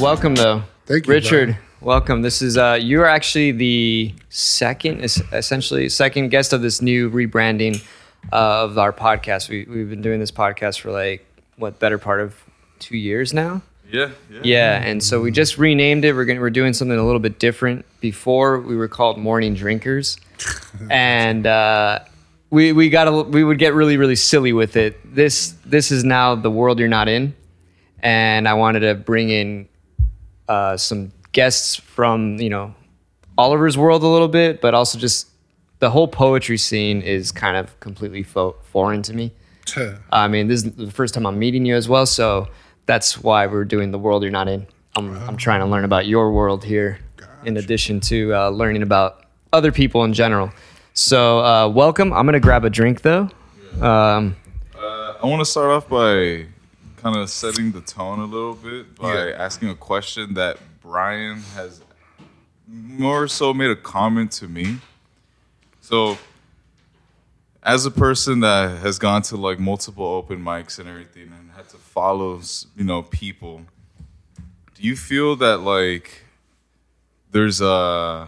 welcome though. Thank you, Richard. Brian. Welcome. This is you're actually the second guest of this new rebranding of our podcast. We've been doing this podcast for better part of 2 years now. Yeah, and so we just renamed it. We're doing something a little bit different. Before we were called Morning Drinkers, and we would get really, really silly with it. This is now the world you're not in, and I wanted to bring in some guests from Oliver's world a little bit, but also just the whole poetry scene is kind of completely foreign to me. I mean, this is the first time I'm meeting you as well, so that's why we're doing the world you're not in. I'm trying to learn about your world here, in addition to learning about other people in general. So welcome. I'm gonna grab a drink though. I want to start off by kind of setting the tone a little bit by asking a question that Brian has more so made a comment to me. So, as a person that has gone to multiple open mics and everything and had to follow, people, do you feel that there's a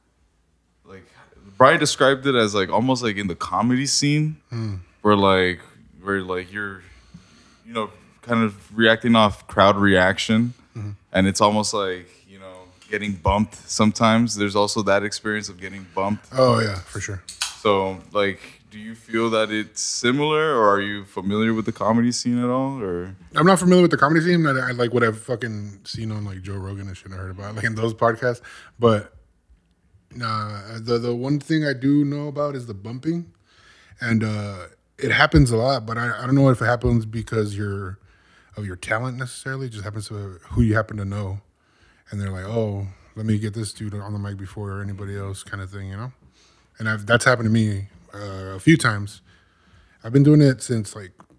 Brian described it as almost in the comedy scene where you're kind of reacting off crowd reaction, and it's almost getting bumped sometimes. There's also that experience of getting bumped. Oh yeah, for sure. So do you feel that it's similar, or are you familiar with the comedy scene at all? Or I'm not familiar with the comedy scene. I like what I've fucking seen on Joe Rogan and shit. I heard about in those podcasts. But nah, the one thing I do know about is the bumping, and it happens a lot. But I don't know if it happens because of your talent necessarily. It just happens to who you happen to know, and they're like, oh, let me get this dude on the mic before anybody else, kind of thing, And that's happened to me a few times. I've been doing it since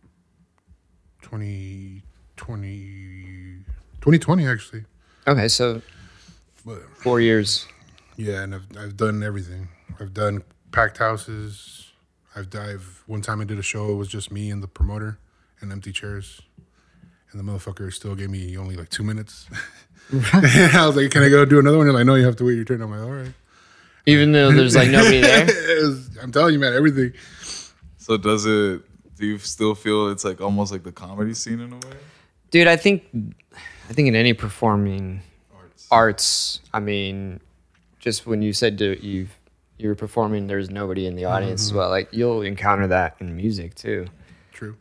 2020 actually. Okay, so But 4 years. yeah, and I've done everything. I've done packed houses. One time I did a show. It was just me and the promoter and empty chairs, and the motherfucker still gave me only 2 minutes. I was like, "Can I go do another one?" They're like, "No, you have to wait your turn." I'm like, "All right." Even though there's nobody there? I'm telling you, man, everything. so do you still feel it's almost like the comedy scene in a way? Dude, I think in any performing arts, I mean, just when you said you were performing, there's nobody in the audience as well. You'll encounter that in music too. True.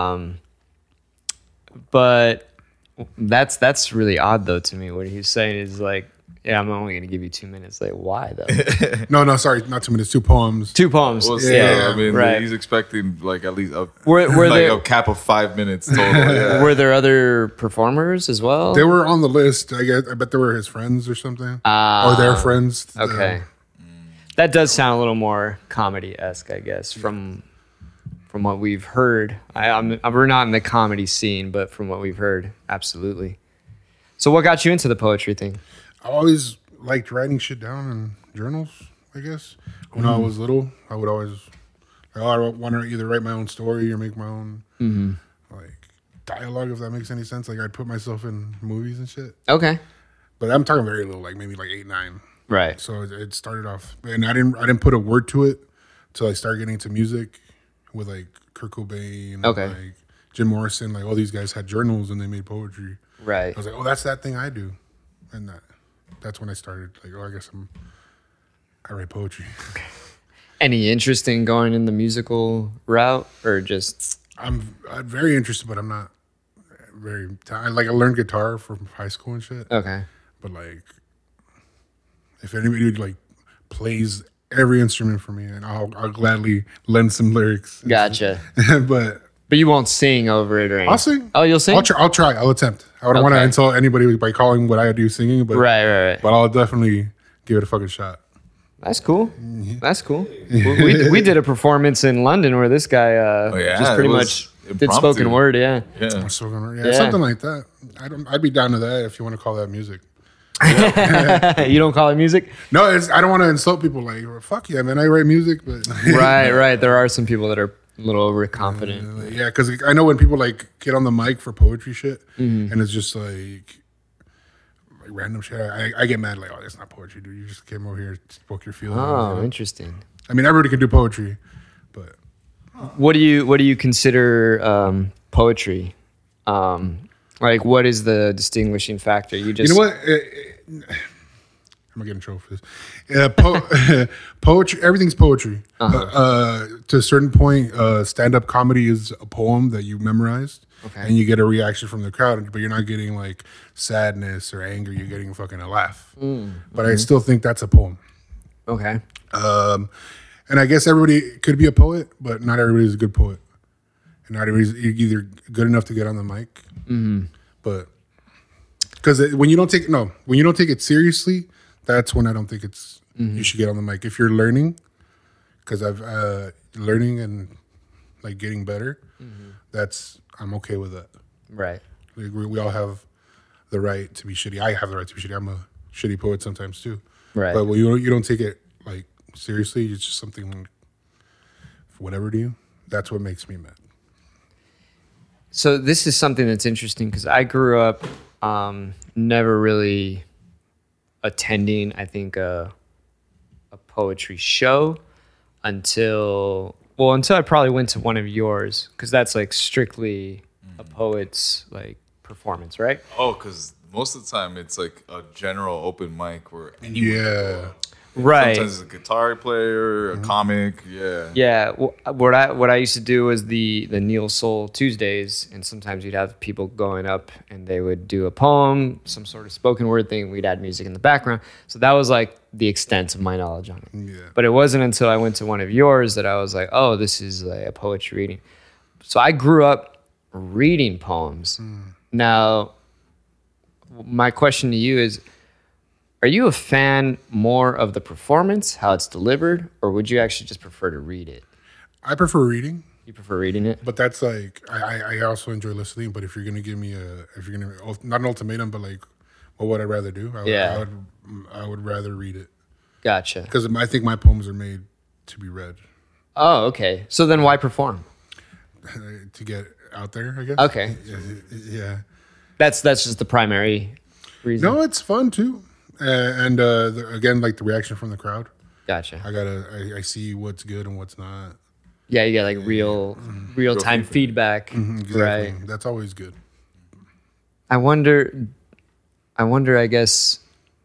But that's really odd though to me. What he's saying is yeah, I'm only gonna give you 2 minutes. Why though? No, sorry, not 2 minutes. 2 poems. 2 poems. Well, yeah, I mean, right. he's expecting at least a Were a cap of 5 minutes total. Yeah. Were there other performers as well? They were on the list. I bet they were his friends or something, or their friends. Okay, that does sound a little more comedy-esque, I guess, from what we've heard. We're not in the comedy scene, but from what we've heard, absolutely. So, what got you into the poetry thing? I always liked writing shit down in journals, I guess. When I was little, I would always, I want to either write my own story or make my own, dialogue, if that makes any sense. I'd put myself in movies and shit. Okay. But I'm talking very little, maybe 8, 9. Right. So it started off, and I didn't put a word to it until I started getting into music with Kurt Cobain, Okay. Jim Morrison. All these guys had journals and they made poetry. Right. I was like, oh, that's that thing I do, and that's when I started. I guess I write poetry. Any interest in going in the musical route, or just? I'm very interested, but I'm not very. I learned guitar from high school and shit. Okay. But if anybody plays every instrument for me, and I'll gladly lend some lyrics. Gotcha. But you won't sing over it or anything? I'll sing. Oh, you'll sing? I'll try. I'll attempt. I don't want to insult anybody by calling what I do singing, but right. But I'll definitely give it a fucking shot. That's cool. That's cool. We did a performance in London where this guy just pretty much did spoken word. Yeah. Spoken word. Yeah, something like that. I'd be down to that if you want to call that music. You don't call it music? No, I don't want to insult people. Fuck yeah, man. I write music, but right. There are some people that are a little overconfident. Yeah, because I know when people get on the mic for poetry shit, and it's just like random shit. I get mad like, oh, that's not poetry, dude. You just came over here to spoke your feelings. Oh, interesting. I mean, everybody can do poetry, but What do you consider poetry? Like, what is the distinguishing factor? You you know what? I'm gonna get in trouble for this. Poetry, everything's poetry. To a certain point, stand-up comedy is a poem that you memorized, and you get a reaction from the crowd, but you're not getting like sadness or anger. You're getting fucking a laugh. But I still think that's a poem. Okay. And I guess everybody could be a poet, but not everybody's a good poet, and not everybody's either good enough to get on the mic. But because when you don't take it seriously, that's when I don't think it's you should get on the mic. If you're learning, because I've learning and like getting better, I'm okay with that. Right. Like, we all have the right to be shitty. I have the right to be shitty. I'm a shitty poet sometimes too. Right. But when you don't take it like seriously, it's just something whatever to you. That's what makes me mad. So this is something that's interesting because I grew up never really attending, I think, a poetry show until I probably went to one of yours, because that's like strictly a poet's like performance, right? Oh, because most of the time it's like a general open mic where anyone can go up. Right. Sometimes it's a guitar player, a comic, yeah. Yeah, what I used to do was the Neil Soul Tuesdays, and sometimes you'd have people going up and they would do a poem, some sort of spoken word thing. We'd add music in the background. So that was like the extent of my knowledge on it. Yeah. But it wasn't until I went to one of yours that I was like, oh, this is like a poetry reading. So I grew up reading poems. Now, my question to you is, are you a fan more of the performance, how it's delivered, or would you actually just prefer to read it? I prefer reading. You prefer reading it? But that's like I also enjoy listening. But if you're gonna give me not an ultimatum, but like what would I rather do? I would rather read it Gotcha. because I think my poems are made to be read Oh, okay. So then why perform? to get out there. I guess. Okay. Yeah. That's just the primary reason. No, it's fun too, and again, like the reaction from the crowd. Gotcha. I see what's good and what's not. Yeah, you get like real time feedback. Exactly. Right. That's always good. I wonder, I guess,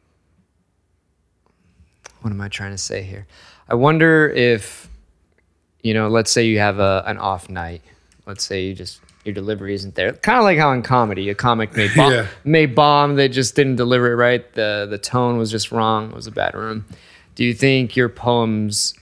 what am I trying to say here? I wonder if, let's say you have an off night. Let's say your delivery isn't there. Kind of like how in comedy, a comic may bomb. They just didn't deliver it right. The tone was just wrong. It was a bad room. Do you think your poems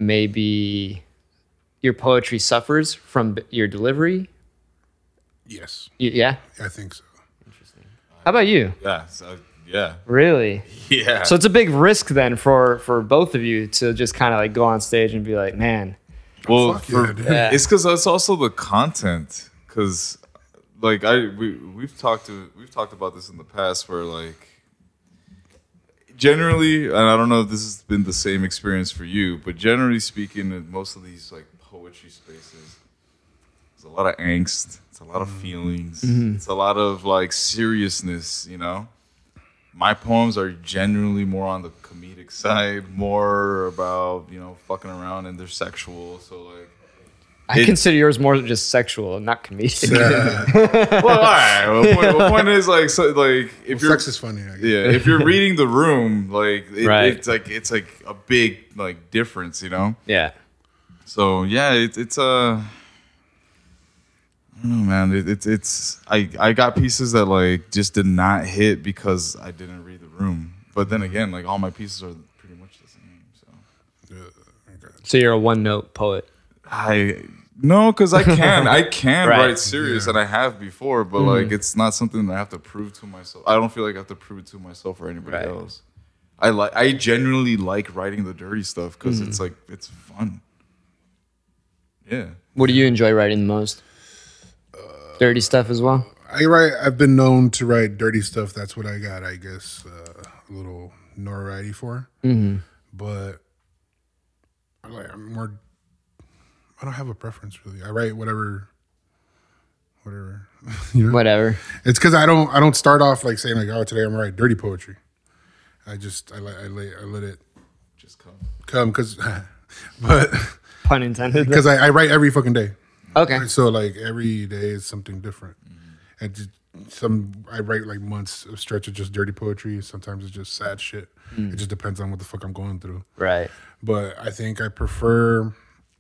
your poetry suffers from your delivery? Yes. Yeah? I think so. How about you? Yeah, yeah. Really? Yeah. So it's a big risk then for both of you to just kind of like go on stage and be like, man. Well, Fuck yeah, dude. Yeah. it's because it's also the content. Because, like, we've talked about this in the past, where like generally, and I don't know if this has been the same experience for you, but generally speaking, in most of these like poetry spaces, there's a lot of angst. It's a lot of feelings. It's a lot of like seriousness. My poems are generally more on the comedic side, more about fucking around, and they're sexual. So like, I consider yours more just sexual and not comedic. well, all right. Well, the point is like, so like if you're Sex is funny. I guess. yeah, if you're reading the room, like Right. it's like a big like difference, Yeah. So yeah, it's I don't know, man. It's I got pieces that like just did not hit because I didn't read the room. But then again, like all my pieces are pretty much the same. So So you're a one-note poet. No, because I can Right. write serious, and I have before, but like it's not something that I have to prove to myself. I don't feel like I have to prove it to myself or anybody Right. else. I genuinely like writing the dirty stuff because it's like it's fun. Yeah. What do you enjoy writing the most? Dirty stuff as well? I've been known to write dirty stuff. That's what I got, I guess, a little notoriety for. But I don't have a preference really. I write whatever whatever. You know? Whatever. It's because I don't start off like saying like, oh, today I'm gonna write dirty poetry. I let it Just come because, but Pun intended. because I write every fucking day. Okay. So like every day is something different, and just I write like months of stretch of just dirty poetry. Sometimes it's just sad shit. It just depends on what the fuck I'm going through. Right. But I think I prefer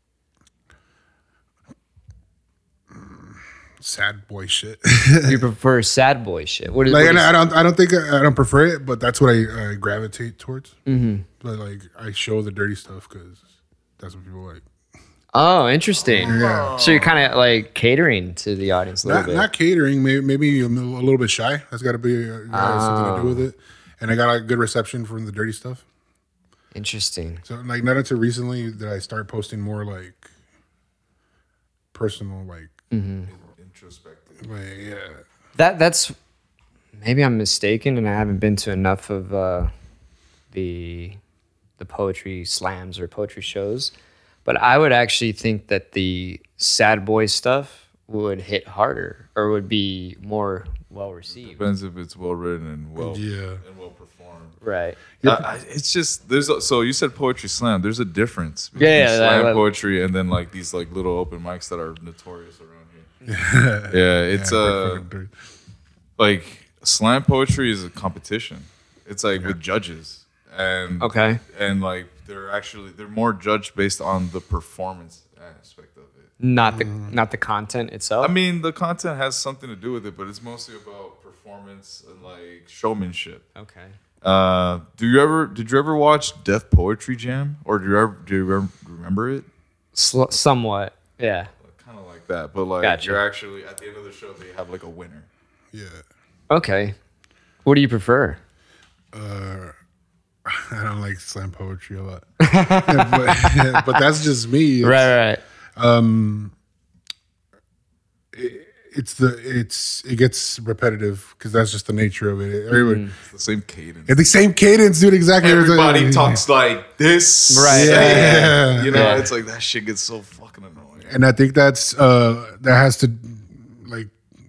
sad boy shit. You prefer sad boy shit. What is Like, what and is- I don't think I don't prefer it, but that's what I gravitate towards. Mm-hmm. But like, I show the dirty stuff because that's what people like. Oh, interesting. Yeah. So you're kind of like catering to the audience a little bit. Not catering. Maybe I'm a little bit shy. That's got to be something to do with it. And I got a good reception from the dirty stuff. Interesting. So like, not until recently did I start posting more like personal, like, introspective. like yeah. That's maybe I'm mistaken, and I haven't been to enough of the poetry slams or poetry shows. But I would actually think that the sad boy stuff would hit harder or would be more well received. Depends if it's well written and well performed. Right. It's just so you said poetry slam. There's a difference between Yeah, slam poetry and then like these like little open mics that are notorious around here. Yeah, it's like slam poetry is a competition. It's like with judges and Okay. and like they're more judged based on the performance aspect of it. Not the content itself. I mean, the content has something to do with it, but it's mostly about performance and like showmanship. Okay. Did you ever watch Def Poetry Jam, or do you ever remember it? Somewhat. Yeah. Kind of like that, but like Gotcha. you're actually at the end of the show they have like a winner. Yeah. Okay. What do you prefer? I don't like slam poetry a lot, but that's just me. Right. It gets repetitive because that's just the nature of it. Everyone, It's the same cadence. it's the same cadence, dude. Exactly. Everybody talks like this, Right. Yeah. You know, Yeah. it's like that shit gets so fucking annoying. And I think that has to like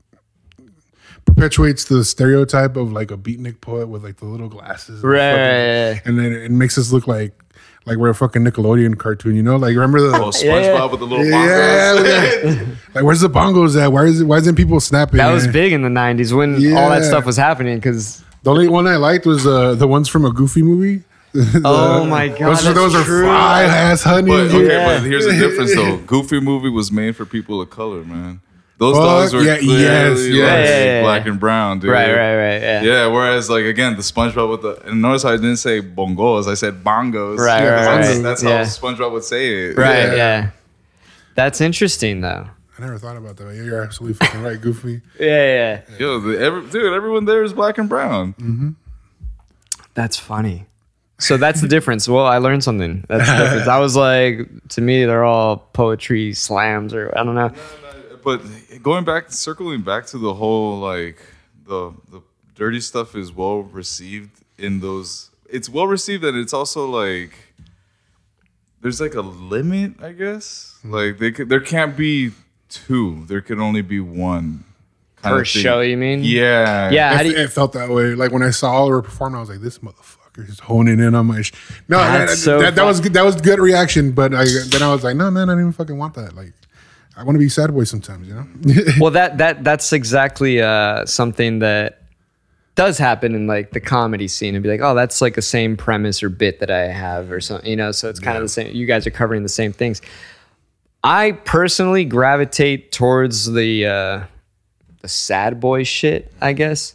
perpetuates the stereotype of like a beatnik poet with like the little glasses, and Right. and then it makes us look like we're a fucking Nickelodeon cartoon, you know? Like remember the Oh, SpongeBob with the little Yeah, bongos. like where's the bongos at? Why isn't people snapping? That was big in the 90s when all that Yeah. stuff was happening because The only one I liked was the ones from a Goofy movie. oh my god, Those are true. fried ass honey. But dude. okay, but here's the difference though. Goofy movie was made for people of color, man. Those Fuck, dogs were yeah, clearly yes. like Yeah. black and brown, dude. Right, yeah. Yeah, whereas like again, the SpongeBob with the and notice how I didn't say bongos, I said bongos. Right, right, That's, right. how Yeah. SpongeBob would say it. Right, yeah. That's interesting though. I never thought about that. You're absolutely fucking right, Goofy. Yeah. Yo, everyone there is black and brown. That's funny. So that's the difference. Well, I learned something. That's the difference. I was like, to me, they're all poetry slams or I don't know. But circling back to the whole like the dirty stuff is well received in those. It's well received and it's also like there's like a limit, I guess. Like there can't be two. There can only be one. kind Per of thing. show, you mean? Yeah. Yeah. How do you, It felt that way. Like when I saw Oliver perform, I was like, "This motherfucker is honing in on my." No, That's so that was good. That was good reaction. But then I was like, "No, man, I don't even fucking want that." Like, I want to be sad boy sometimes, you know. well, that's exactly something that does happen in like the comedy scene and be like, oh, that's like the same premise or bit that I have or something, you know. So it's kind of the same. You guys are covering the same things. I personally gravitate towards the sad boy shit, I guess.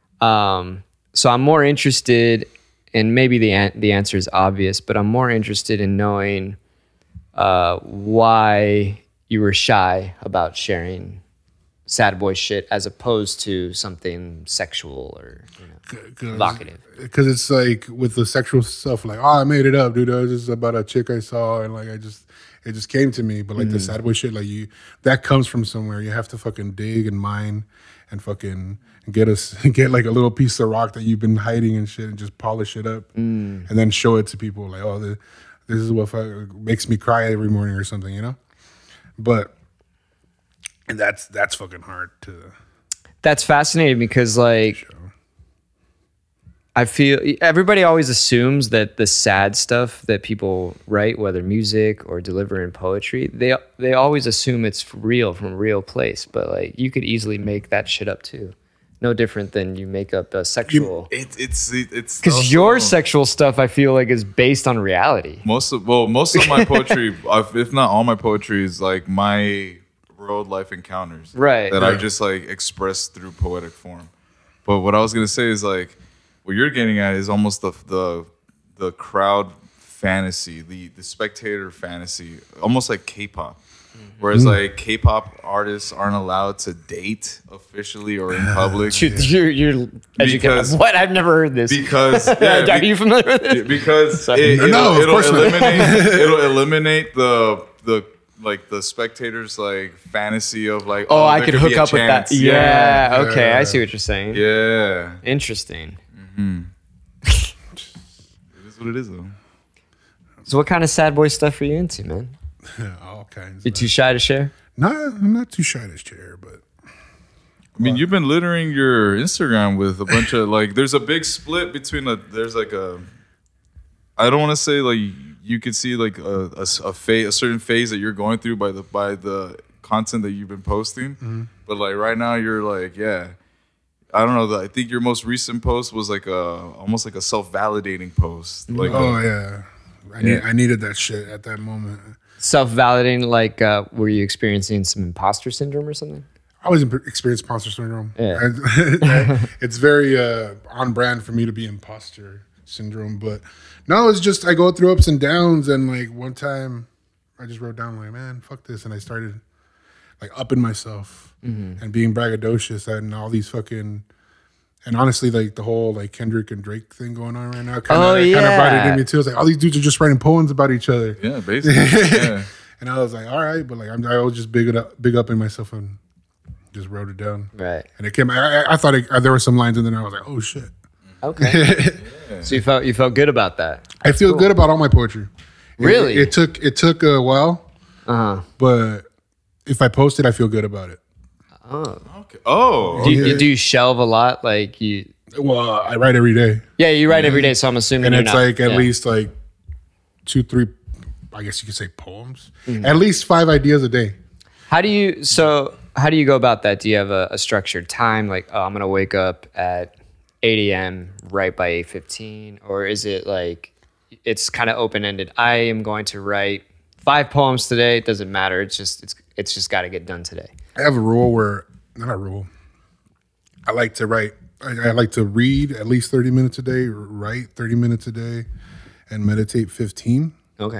So I'm more interested, and maybe the answer is obvious, but I'm more interested in knowing why you were shy about sharing sad boy shit as opposed to something sexual or evocative. Because it's like with the sexual stuff, like, oh, I made it up, dude. It was just about a chick I saw, and like it just came to me. But like the sad boy shit, like that comes from somewhere. You have to fucking dig and mine and fucking get like a little piece of rock that you've been hiding and shit, and just polish it up, and then show it to people. Like, oh, this is what makes me cry every morning or something, you know. But And that's fucking hard to That's fascinating because like show. I feel everybody always assumes that the sad stuff that people write, whether music or deliver in poetry, they always assume it's real from a real place. But like you could easily make that shit up too. No different than you make up a sexual. It's Because also- your sexual stuff, I feel like, is based on reality. most of my poetry, if not all my poetry, is like my world life encounters, Right. That I Right. just like express through poetic form. But what I was gonna say is like what you're getting at is almost the crowd fantasy, the spectator fantasy, almost like K-pop. Whereas like K-pop artists aren't allowed to date officially or in public You're educated. Because- What? I've never heard this. because Are you familiar with this? because Sorry. No, of course not. it'll eliminate the spectators like fantasy of like Oh, I there could be hook a up with that. chance. Yeah. Okay, Yeah. I see what you're saying. Yeah. Interesting. It is what it is though. So, what kind of sad boy stuff are you into, man? All kinds. You too shy to share? No, I'm not too shy to share, but I mean, you've been littering your Instagram with a bunch of like. There's a big split between there's like a. I don't want to say like you could see like a certain phase that you're going through by the content that you've been posting, but like right now you're like I don't know. I think your most recent post was like almost like a self-validating post. Like yeah. I needed that shit at that moment. Self-validating, like, were you experiencing some imposter syndrome or something? I always experienced imposter syndrome. Yeah. It's very on brand for me to be imposter syndrome, but no, it's just I go through ups and downs, and like one time I just wrote down like, man, fuck this, and I started like upping myself and being braggadocious and all these fucking. And honestly, like the whole like Kendrick and Drake thing going on right now, kind of brought it yeah. in me too. It's like all these dudes are just writing poems about each other. yeah, basically. Yeah. And I was like, all right, but like I was just big up in myself and just wrote it down. Right. And it came. I thought there were some lines in there. And I was like, oh shit. Okay. So you felt good about that? I feel good about all my poetry. Really? It took a while, but if I post it, I feel good about it. Oh. Okay. Oh. Do you shelve a lot? Like you? Well, I write every day, Yeah, you write every day, so I'm assuming. and you're it's not- like at yeah. least like 2-3. I guess you could say poems. Mm-hmm. At least 5 ideas a day. How do you go about that? Do you have a structured time? Like, oh, I'm gonna wake up at 8 a.m. write by 8:15, or is it like it's kind of open ended? I am going to write 5 poems today. It doesn't matter. It's just got to get done today. I have a rule where not a rule. I like to write. I like to read at least 30 minutes a day, write 30 minutes a day, and meditate 15. Okay.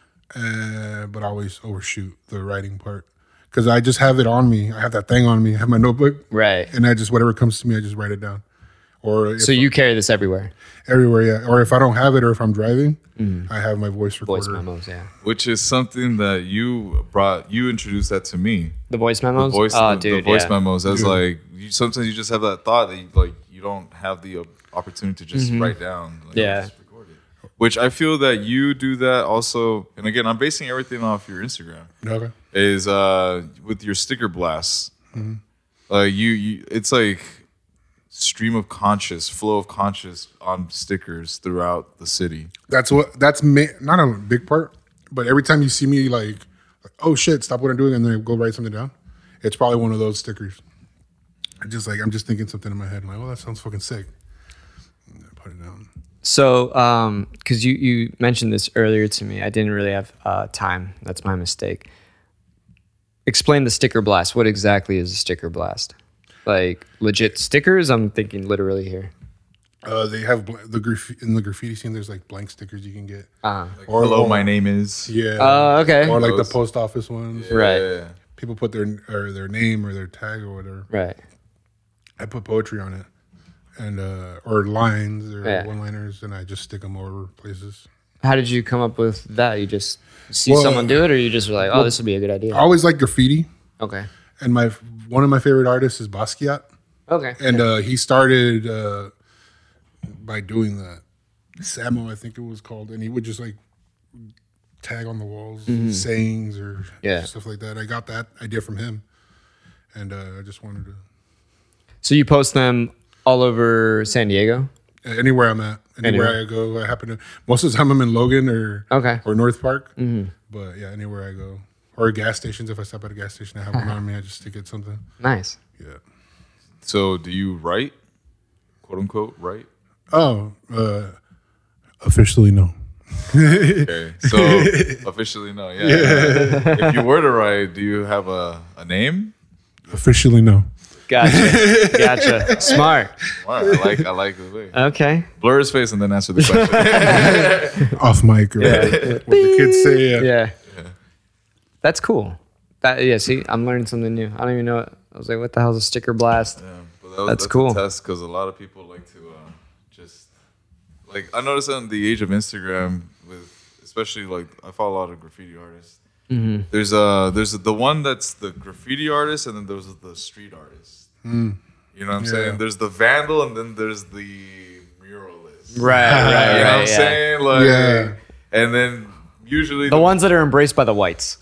But I always overshoot the writing part because I just have it on me. I have that thing on me. I have my notebook, Right. and I just whatever comes to me, I just write it down. Or if So you carry this everywhere. everywhere, yeah. Or if I don't have it, or if I'm driving, I have my voice recorder. Voice memos, yeah. Which is something that you introduced that to me. The voice memos. Voice, oh, the dude, voice yeah. memos as like sometimes you just have that thought that you don't have the opportunity to just write down. Like, Yeah. just record it. Which I feel that you do that also, and again, I'm basing everything off your Instagram. Okay. Is with your sticker blasts. Like you, it's like stream of conscious, flow of conscious on stickers throughout the city. That's not a big part, but every time you see me like, oh shit, stop what I'm doing, and then I go write something down, it's probably one of those stickers. I'm just thinking something in my head, like, oh, that sounds fucking sick. And I put it down. So, because you mentioned this earlier to me, I didn't really have time. That's my mistake. Explain the sticker blast. What exactly is a sticker blast? Like legit stickers? I'm thinking literally here. They have in the graffiti scene. There's like blank stickers you can get. Like, hello, my name is. Yeah. Okay. Or like the Those. post office ones. Right. Yeah. People put their name or their tag or whatever. Right. I put poetry on it, and or lines or Yeah. one-liners, and I just stick them over places. How did you come up with that? You just see Well, someone do it, or you just were like, oh, this would be a good I idea? always like graffiti, Okay. and one of my favorite artists is Basquiat, Okay. and he started by doing that. Samo, I think it was called, and he would just like tag on the walls sayings or Yeah. stuff like that. I got that idea from him, and I just wanted to So you post them all over San Diego? anywhere I'm at, anywhere I go. I happen to most of the time I'm in Logan or North Park, but yeah, anywhere I go or gas stations. If I stop at a gas station, I have one on me. I just to get something. Nice. Yeah. So do you write, quote unquote, write? Oh, officially no. Okay, so officially no. Yeah. If you were to write, do you have a name? Officially no. Gotcha. Smart. Wow, I like the way. Okay. Blur his face and then answer the question. Off mic, or what the kids say. Yeah. That's cool. See, I'm learning something new. I don't even know. I was like, what the hell is a sticker blast? Yeah, but that's cool. A test because a lot of people like to just like I noticed on the age of Instagram with especially like I follow a lot of graffiti artists. Mm-hmm. There's the one that's the graffiti artist and then there's the street artist. You know what I'm saying? There's the vandal and then there's the muralist. Right. You know what I'm saying? Like, and then usually the ones that are embraced by the whites.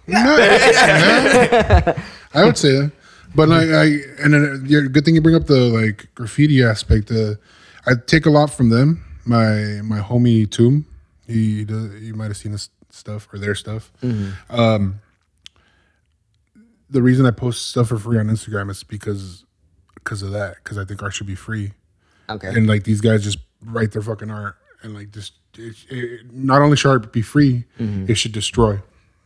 I would say that. But and then good thing you bring up the like graffiti aspect. I take a lot from them. My homie Toom, you might have seen his stuff or their stuff. The reason I post stuff for free on Instagram is because of that. Because I think art should be free. Okay. And like these guys just write their fucking art and like just not only should art be free, it should destroy.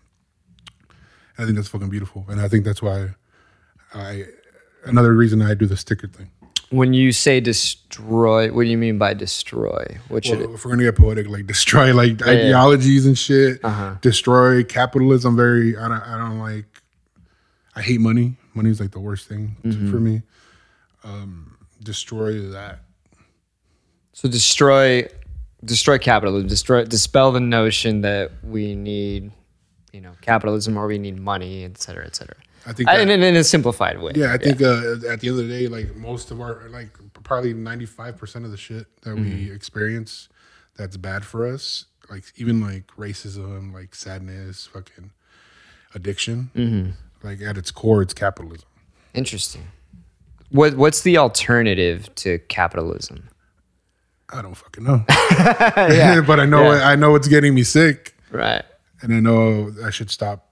I think that's fucking beautiful, and I think that's why another reason I do the sticker thing. When you say destroy, what do you mean by destroy? What should If we're gonna get poetic, like destroy like ideologies and shit, destroy capitalism. I don't like. I hate money. Money is like the worst thing for me. Destroy that. So destroy capitalism. Dispel the notion that we need, capitalism or we need money, et cetera, et cetera. I think in a simplified way. Yeah, I think at the end of the day, like most of our, like probably 95% of the shit that we experience that's bad for us, like even like racism, like sadness, fucking addiction, like at its core, it's capitalism. Interesting. What's the alternative to capitalism? I don't fucking know. But I know it's getting me sick. Right. And I know I should stop.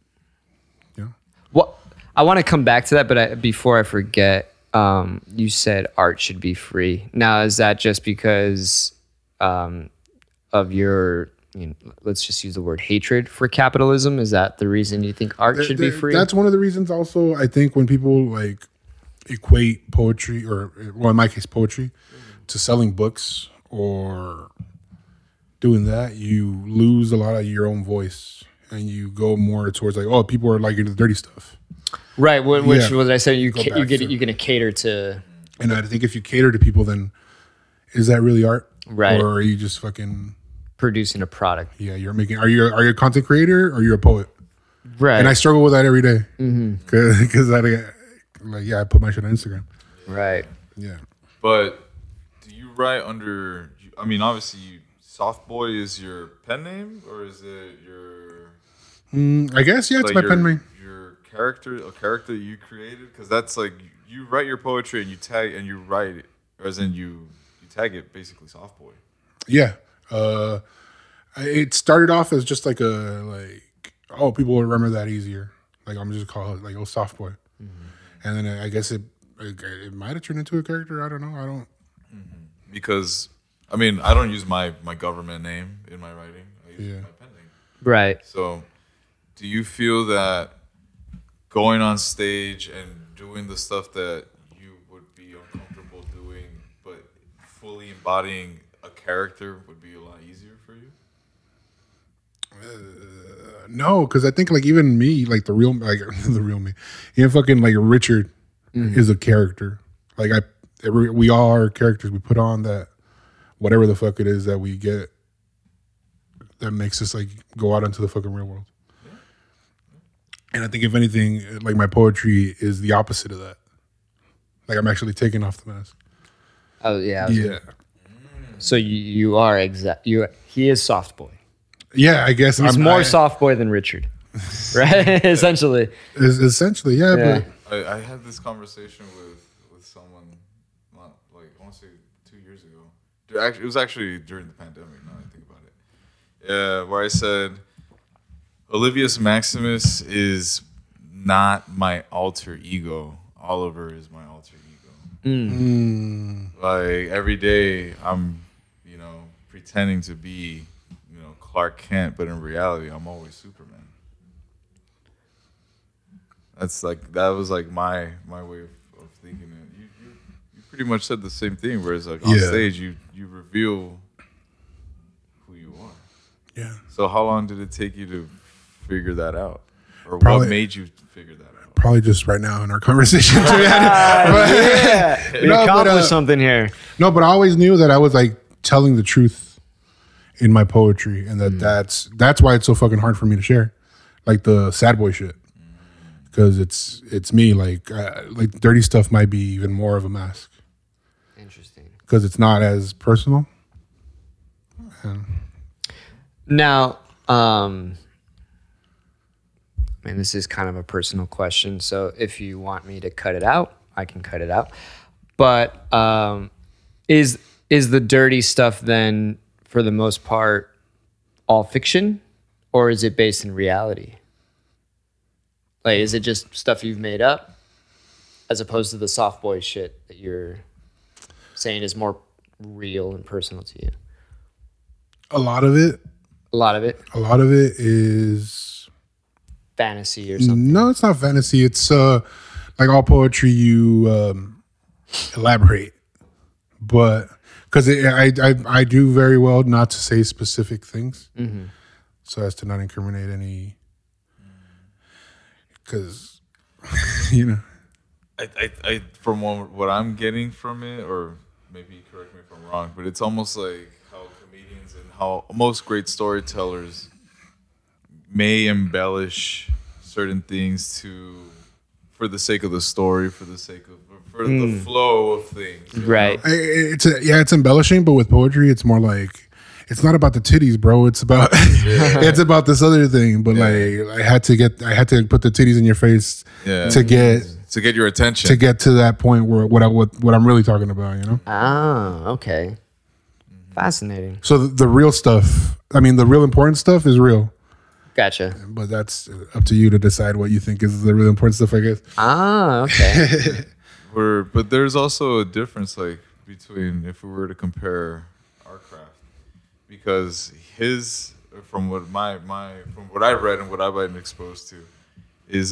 Well, I want to come back to that, but before I forget, you said art should be free. Now, is that just because of your, let's just use the word hatred for capitalism? Is that the reason you think art should be free? That's one of the reasons also, I think when people like equate poetry or, well, in my case, poetry to selling books or doing that, you lose a lot of your own voice. And you go more towards like, oh, people are like into the dirty stuff, right? Which was I said you're gonna cater to. And I think if you cater to people, then is that really art, right? Or are you just fucking producing a product? Yeah, you're making. Are you a content creator or you're a poet? Right. And I struggle with that every day because I put my shit on Instagram. Right. Yeah. But do you write under? I mean, obviously, Soft Boy is your pen name, or is it your? I guess it's my pen name. Your a character you created, because that's like you write your poetry and you tag and you write it, or as in you tag it basically Soft Boy. Yeah, it started off as just like people will remember that easier. Like I'm just call it like Soft Boy, and then I guess it might have turned into a character. I don't know. Because I mean I don't use my government name in my writing. I use my pen name. Right. So. Do you feel that going on stage and doing the stuff that you would be uncomfortable doing, but fully embodying a character would be a lot easier for you? No, because I think like even me, like the real me, even fucking like Richard is a character. Like we all are characters we put on that whatever the fuck it is that we get that makes us like go out into the fucking real world. And I think if anything, like my poetry is the opposite of that. Like I'm actually taking off the mask. Oh yeah. Yeah. So you are he is Soft Boy. Yeah, I guess he's more Soft Boy than Richard, right? Essentially. Essentially, yeah. But I had this conversation with someone, not like I want to say 2 years ago. It was actually during the pandemic. Now I think about it, where I said, Olivius Maximus is not my alter ego. Oliver is my alter ego. Like every day, I'm, pretending to be, Clark Kent, but in reality, I'm always Superman. That was like my way of thinking it. You pretty much said the same thing. Whereas like on stage, you reveal who you are. Yeah. So how long did it take you to figure that out, or Probably- what made you figure that out? Probably just right now in our conversation. Yeah, we accomplished something here. No, but I always knew that I was like telling the truth in my poetry, and that's why it's so fucking hard for me to share, like the sad boy shit, because it's me. Like dirty stuff might be even more of a mask Interesting. because it's not as personal. Now, this is kind of a personal question, so if you want me to cut it out, I can cut it out. But is the dirty stuff then, for the most part, all fiction, or is it based in reality? Like, is it just stuff you've made up, as opposed to the soft boy shit that you're saying is more real and personal to you? A lot of it is Fantasy or something? no, it's not fantasy. It's like all poetry, you elaborate, but because I do very well not to say specific things, so as to not incriminate any, because I from what I'm getting from it, or maybe correct me if I'm wrong, but it's almost like how comedians and how most great storytellers may embellish certain things for the sake of the story, for the flow of things. Right. It's embellishing, but with poetry, it's more like it's not about the titties, bro. It's about it's about this other thing. But like I had to put the titties in your face to get your attention, to get to that point where what I'm really talking about. Ah, okay. Fascinating. So the real stuff, the real important stuff is real. Gotcha. But that's up to you to decide what you think is the really important stuff, I guess. Ah, okay. But there's also a difference, like between if we were to compare our craft, because from what I read and what I've been exposed to, is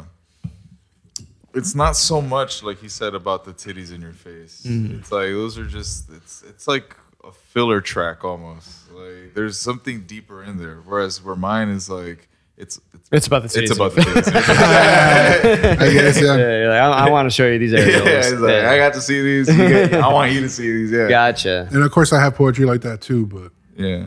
it's not so much like he said about the titties in your face. It's like those are just it's like a filler track almost. Like there's something deeper in there. Whereas where mine is like it's about the titties. It's about the titties. I guess, yeah. I want to show you these areas. It's like, I got to see these. I want you to see these. Yeah. Gotcha. And of course, I have poetry like that too. But Yeah.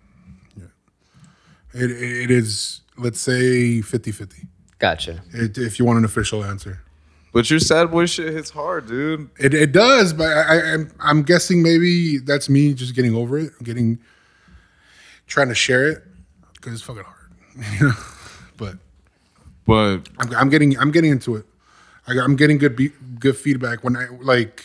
it is, let's say, 50-50. Gotcha. If you want an official answer. But your sad boy shit hits hard, dude. It does, but I'm guessing maybe that's me just getting over it, trying to share it because it's fucking hard, But I'm getting into it. I'm getting good feedback when I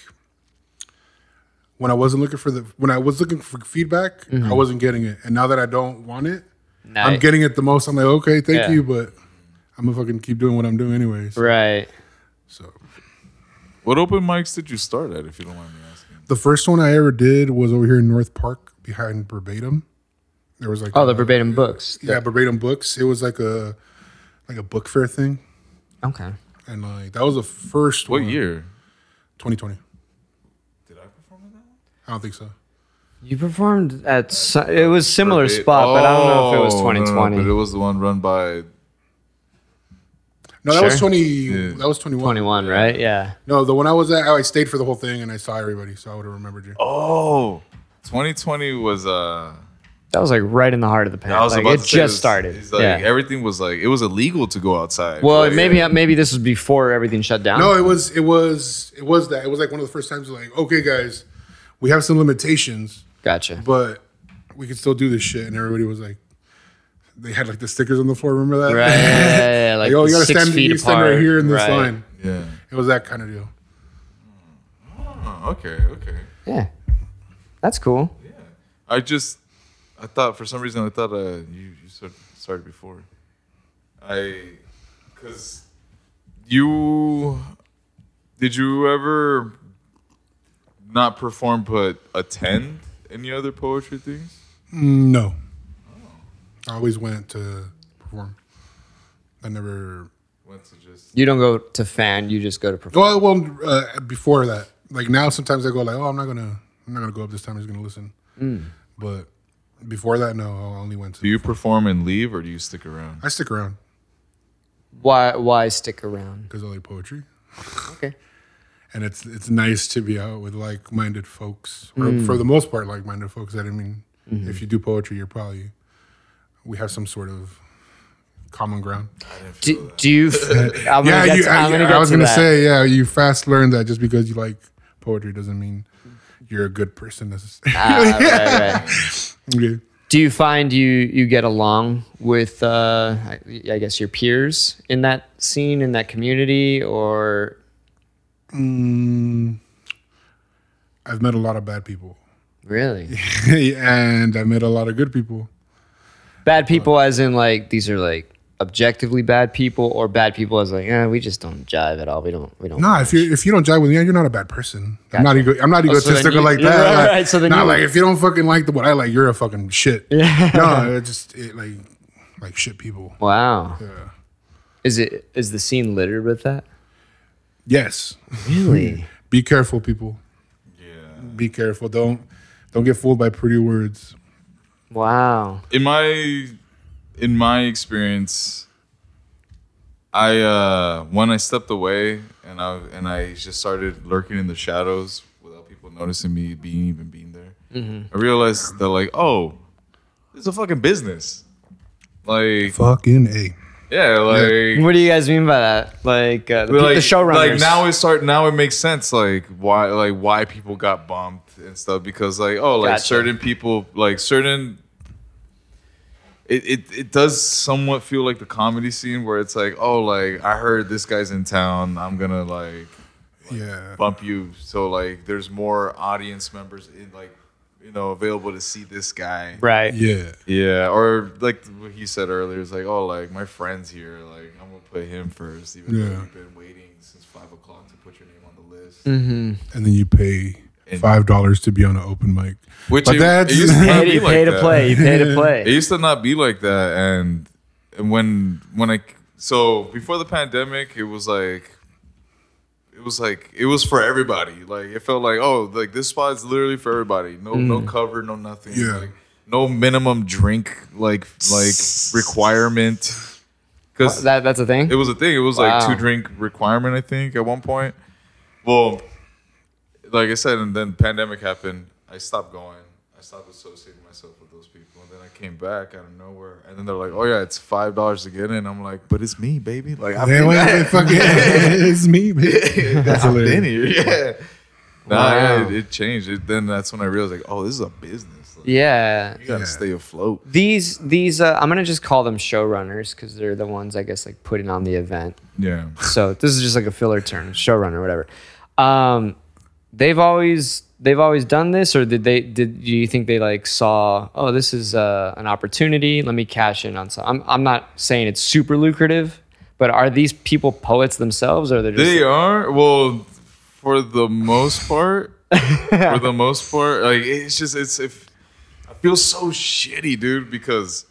wasn't looking for feedback, I wasn't getting it, and now that I don't want it, I'm getting it the most. I'm like, okay, thank you, but I'm gonna fucking keep doing what I'm doing anyways. Right. So, what open mics did you start at, if you don't mind me asking? the first one I ever did was over here in North Park behind Verbatim. There was like the Verbatim books. Yeah, Verbatim Books. It was like a book fair thing, Okay. and like that was the first What one. year? 2020. Did I perform at that one? I don't think so. You performed at it was similar spot, but I don't know if it was 2020. No, but it was the one run by. No, that was Sure. 20. Yeah. That was 21. 21, right? Yeah. No, the one I was at, I stayed for the whole thing and I saw everybody, so I would have remembered you. Oh, 2020 was That was like right in the heart of the I was pandemic. about It to say, just started. It's like everything was like it was illegal to go outside. Well, Like, maybe this was before everything shut down. No, it was that. It was like one of the first times like, okay, guys, we have some limitations, Gotcha. but we can still do this shit. And everybody was like, they had like the stickers on the floor. Remember that? Right. Like Like, oh, you gotta 6 stand. feet You stand right apart. here in this Right. line. Yeah. It was that kind of deal. Oh, okay. Yeah, that's cool. Yeah. I thought for some reason I thought you started before. Because did you ever not perform but attend any other poetry things? No. I always went to perform. I never Went to just You don't go to fan. You just go to perform. well, before that, like now, sometimes I go like, oh, I'm not gonna go up this time. I'm just gonna listen. But before that, no, I only went to. Do you perform and leave, or do you stick around? I stick around Why stick around? because I like poetry, Okay. and it's nice to be out with like-minded folks, or for the most part, like-minded folks. That I mean, if you do poetry, we have some sort of common ground. Do you? I'm gonna get to, I'm gonna get I was to gonna that. say, yeah, you fast learn that just because you like poetry doesn't mean you're a good person necessarily. Right. Yeah. Do you find you get along with I guess your peers in that scene, in that community, or I've met a lot of bad people, really and I met a lot of good people. bad people? As in, like, these are like objectively bad people, or bad people as like, we just don't jive at all. We don't. Nah, if you don't jive with me, you're not a bad person. Gotcha. I'm not so then egotistical you- like you're that. right, Like, right, so then nah, you- like if you don't fucking like what I like, you're a fucking shit. Yeah. No, it like shit people. Wow. Yeah. Is the scene littered with that? Yes. Really? Be careful, people. Yeah. Be careful. Don't get fooled by pretty words. Wow. In my experience, I when I stepped away and I just started lurking in the shadows without people noticing me being there. I realized that like, oh, it's a fucking business. Like, Fucking A. yeah, like. What do you guys mean by that? Like the showrunners? Like now it makes sense like why people got bumped and stuff, because like Gotcha. certain people like certain it does somewhat feel like the comedy scene where it's like, oh, like I heard this guy's in town, I'm gonna like Yeah. bump you, so like there's more audience members in like available to see this guy. Right. Yeah. Yeah, or like what he said earlier, it's like, oh, like my friend's here, like I'm gonna put him first, even though Yeah. you've been waiting since 5 o'clock to put your name on the list. And then you pay $5 to be on an open mic. Which But it that's used to not be You like pay to that. play. You pay to play. It used to not be like that, and when I so before the pandemic, it was for everybody. Like it felt like, oh, like this spot is literally for everybody. No cover, no nothing. Yeah. Like, no minimum drink like requirement. Because That's a thing. it was a thing. It was like Wow. 2 drink requirement, I think, at one point. Well, like I said, and then pandemic happened. I stopped going. I stopped associating myself with those people. And then I came back out of nowhere. And then they're like, oh, yeah, it's $5 to get in. I'm like, but it's me, baby. Like, I've Man, been, wait, fucking, it's me, man. That's I've been hilarious. here. Yeah. Nah, Wow. yeah, it changed. Then that's when I realized, like, oh, this is a business. Like, Yeah. you got to Yeah. stay afloat. These I'm gonna just call them showrunners because they're the ones, I guess, like putting on the event. Yeah. So this is just like a filler term, showrunner, whatever. They've always done this, or do you think they like saw, oh, this is an opportunity, let me cash in on some. I'm not saying it's super lucrative, but are these people poets themselves, or they're just They are, well, for the most part. Like it's just I feel so shitty, dude, because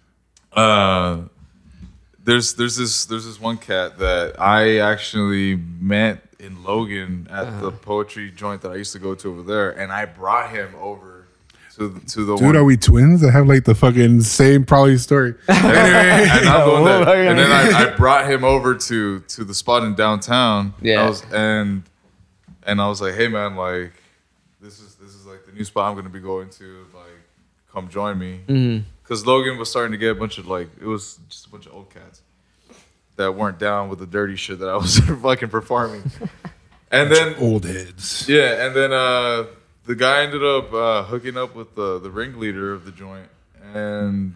there's this one cat that I actually met in Logan at the poetry joint that I used to go to over there, and I brought him over to the Dude, one. are we twins? I have like the fucking same probably story. Anyway, and I'm the one that, Okay. and then I brought him over to the spot in downtown. Yeah. And I was like, hey man, like this is like the new spot I'm gonna be going to. Like, come join me. Because Logan was starting to get a bunch of like, it was just a bunch of old cats that weren't down with the dirty shit that I was fucking performing. And then Old heads. yeah, and then the guy ended up hooking up with the ringleader of the joint, and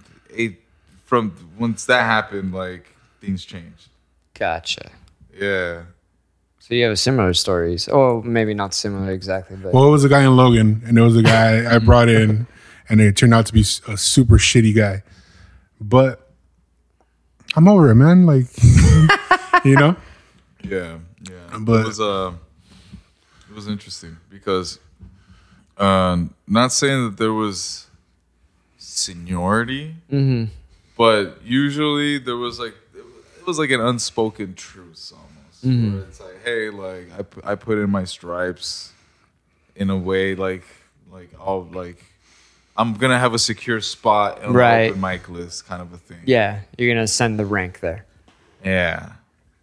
from once that happened, like things changed. Gotcha. Yeah, So you have similar stories. Oh, maybe not similar exactly, but Well, it was a guy in Logan, and there was a guy I brought in, and it turned out to be a super shitty guy. But I'm over it, man. Like, you know? Yeah. But it was interesting because not saying that there was seniority, but usually there was like it was like an unspoken truce almost. Where it's like, hey, like I put in my stripes in a way like I'll like I'm gonna have a secure spot on the open mic list kind of a thing. yeah, you're gonna send the rank there. Yeah.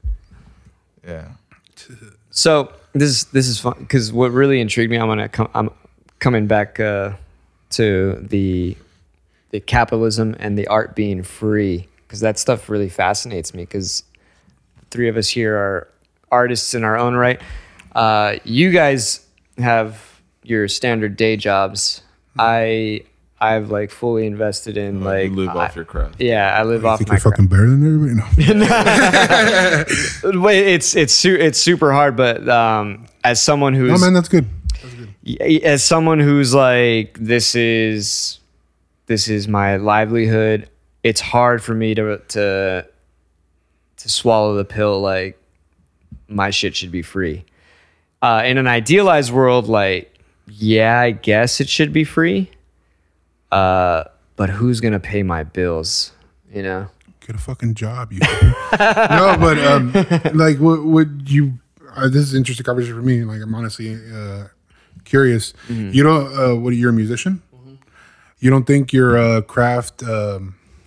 So this is fun because what really intrigued me, I'm coming back to the capitalism and the art being free, because that stuff really fascinates me, because the three of us here are artists in our own right. You guys have your standard day jobs. I've like fully invested in like you live off your craft. Yeah, I live I off think my you're fucking better than everybody. No. Wait, it's super hard, but as someone who's No, man, that's good. as someone who's like this is my livelihood, it's hard for me to swallow the pill like my shit should be free. In an idealized world, like, yeah, I guess it should be free. But who's gonna pay my bills? You know? Get a fucking job, you. No, but like, what would you? This is an interesting conversation for me. Like, I'm honestly curious. You don't. What? You're a musician. You don't think your craft? What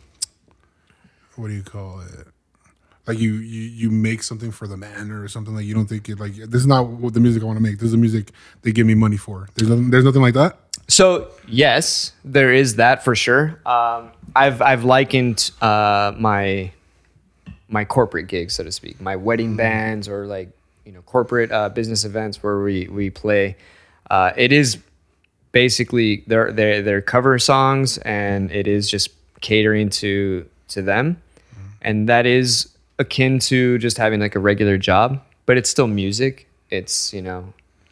do you call it? Like you make something for the man or something, like you don't think it like this is not what the music I want to make. This is the music they give me money for. There's nothing like that. So yes, there is that for sure. I've likened my corporate gigs, so to speak, my wedding bands or like corporate business events where we play. It is basically they're cover songs, and it is just catering to them, and that is akin to just having like a regular job, but it's still music. It's the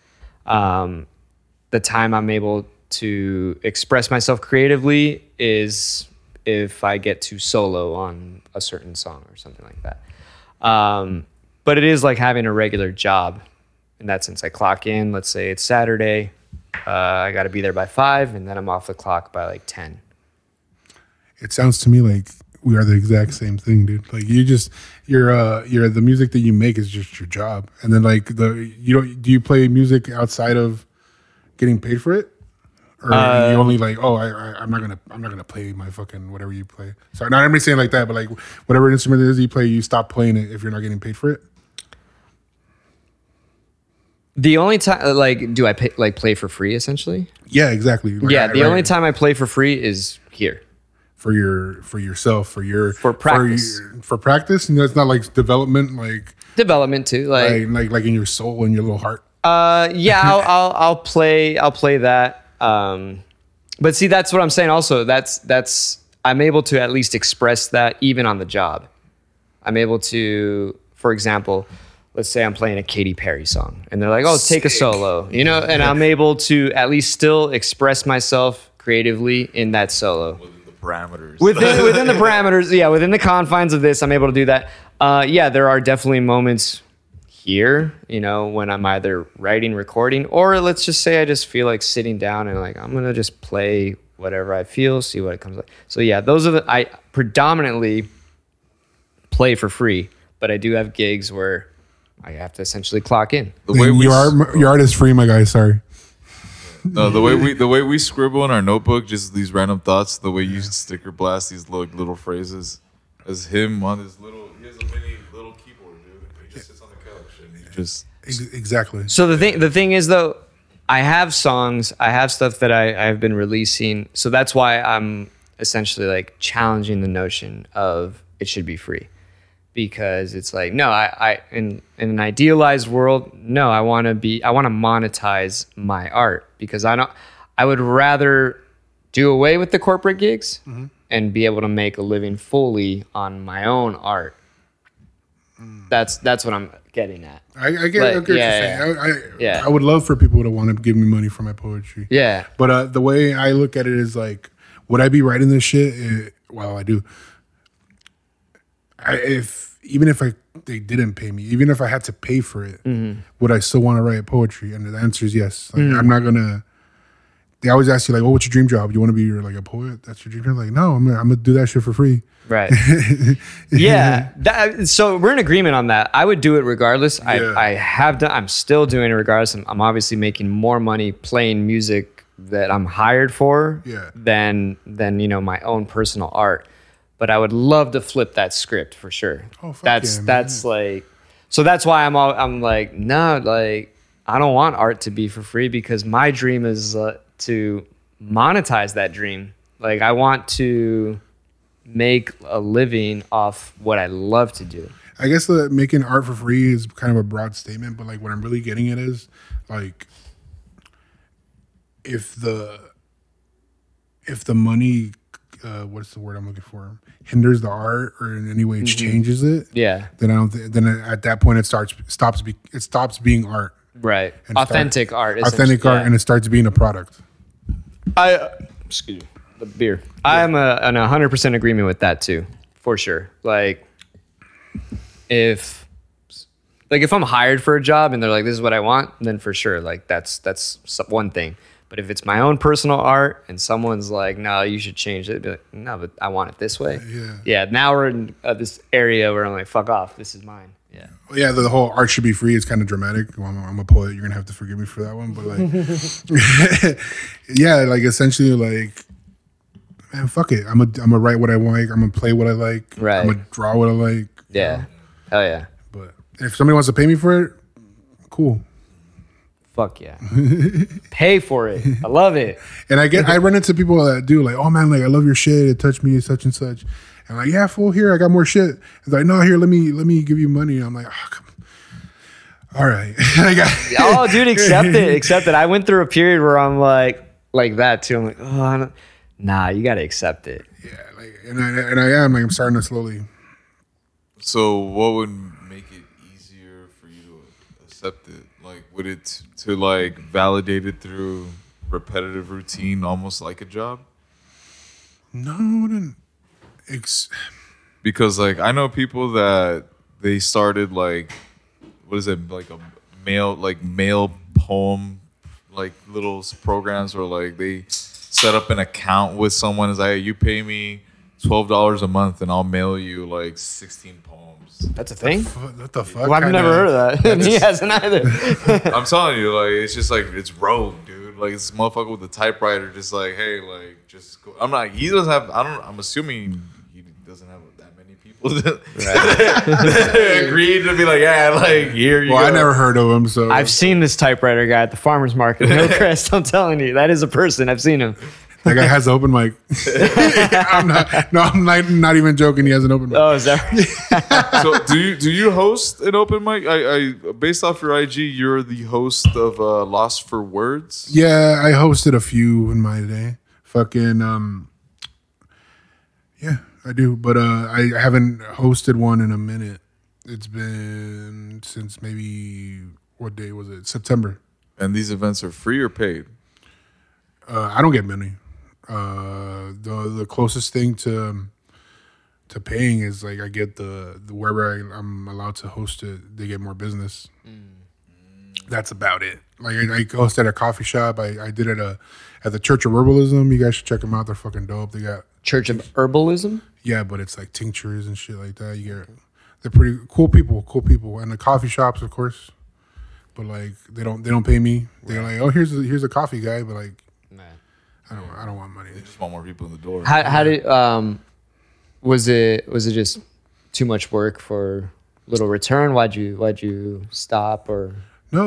time I'm able to express myself creatively is if I get to solo on a certain song or something like that. But it is like having a regular job in that sense. I clock in, let's say it's Saturday, I got to be there by 5, and then I'm off the clock by like 10. It sounds to me like we are the exact same thing, dude. Like you're the music that you make is just your job, and then like do you play music outside of getting paid for it, or you only like I'm not gonna play my fucking whatever you play. Sorry, not everybody saying like that, but like whatever instrument it is you play, you stop playing it if you're not getting paid for it. The only time, like, do I play for free essentially? Yeah, exactly. Like, the only time I play for free is here. For yourself, for practice. For practice, and that's not like development, like development too, like in your soul and your little heart. Yeah, I'll play that. But see, that's what I'm saying. Also, that's I'm able to at least express that even on the job. I'm able to, for example, let's say I'm playing a Katy Perry song, and they're like, "Oh, take a solo," and I'm able to at least still express myself creatively in that solo. Parameters within the parameters, within the confines of this, I'm able to do that. There are definitely moments here, when I'm either writing, recording, or let's just say I just feel like sitting down and like I'm gonna just play whatever I feel, see what it comes like. So those are I predominantly play for free, but I do have gigs where I have to essentially clock in. Your art is free, my guy. Sorry. No, the way we scribble in our notebook, just these random thoughts. The way you sticker blast these little phrases, as him on his he has a mini little keyboard, dude. He just sits on the couch and he just exactly. So the thing is though, I have songs, I have stuff that I've been releasing. So that's why I'm essentially like challenging the notion of it should be free. Because it's like, no, I in an idealized world, no, I want to monetize my art, because I would rather do away with the corporate gigs and be able to make a living fully on my own art. That's what I'm getting at. I get, Like, I get what you're saying. I would love for people to want to give me money for my poetry. Yeah. But the way I look at it is like, would I be writing this shit? Well, I do. Even if they didn't pay me, even if I had to pay for it, would I still want to write poetry? And the answer is yes. Like, I'm not gonna. They always ask you like, "Oh, what's your dream job? You want to be like a poet? That's your dream job?" Like, no, I'm gonna do that shit for free. Right. Yeah. So we're in agreement on that. I would do it regardless. Yeah. I have done. I'm still doing it regardless. I'm obviously making more money playing music that I'm hired for than my own personal art. But I would love to flip that script for sure. Oh, fuck that's like. So that's why I'm like, no, like I don't want art to be for free because my dream is to monetize that dream. Like I want to make a living off what I love to do. I guess making art for free is kind of a broad statement, but like what I'm really getting at is like if the money, what's the word I'm looking for, hinders the art or in any way changes it, then I don't. Then at that point it stops being art. Right. Authentic art, and it starts being a product. Excuse me. The beer. I'm in 100% agreement with that too, for sure. Like, if I'm hired for a job and they're like, "This is what I want," then for sure, like that's one thing. But if it's my own personal art and someone's like, "No, you should change it," I'd be like, "No, but I want it this way." Yeah. Now we're in this area where I'm like, "Fuck off, this is mine." Yeah. Yeah, the whole art should be free is kind of dramatic. Well, I'm a poet. You're gonna have to forgive me for that one, but like, yeah, like essentially, like, man, fuck it. I'm gonna write what I like. I'm gonna play what I like. Right. I'm gonna draw what I like. Yeah. Hell yeah. But if somebody wants to pay me for it, cool. Fuck yeah. Pay for it. I love it. And I run into people that do like, "Oh man, like I love your shit. It touched me such and such." And I'm like, "Yeah, fool, here I got more shit." It's like, "No, here, let me give you money." And I'm like, "Oh, come on. All right." Oh, dude, accept it. I went through a period where I'm like that too. I'm like, oh, nah, you gotta accept it. Yeah, like, and I am like, I'm starting to slowly. So, what would make it easier for you to accept it? Like, would it to like validate it through repetitive routine, almost like a job? No, I wouldn't. Because like I know people that they started like, what is it, like a mail poem, like little programs where like they set up an account with someone. Is like, hey, you pay me $12 a month and I'll mail you like 16 poems. That's a thing? What the fuck? Well, I've never heard of that. He hasn't either. I'm telling you, like, it's just like, it's rogue, dude. Like, this motherfucker with the typewriter just like, hey, like, just go. I'm not, he doesn't have, I'm assuming he doesn't have that many people that agreed to be like, yeah, like, here you go. I never heard of him, so. I've seen this typewriter guy at the farmer's market in Hillcrest. I'm telling you, that is a person. I've seen him. That guy has an open mic. I'm not even joking. He has an open mic. Oh, is that right? So do you host an open mic? I based off your IG, you're the host of Lost for Words. Yeah, I hosted a few in my day. Fucking yeah, I do. But I haven't hosted one in a minute. It's been since maybe, what day was it? September. And these events are free or paid? I don't get money. The closest thing to paying is like I get the wherever I'm allowed to host it, they get more business. That's about it. Like I hosted at a coffee shop. I did it at the Church of Herbalism. You guys should check them out. They're fucking dope. They got Church of Herbalism? Yeah, but it's like tinctures and shit like that. They're pretty cool people, and the coffee shops, of course. But like they don't pay me. They're like, oh, here's a coffee guy, but like. I don't want money. They just want more people in the door. How did was it just too much work for little return? Why'd you stop or no?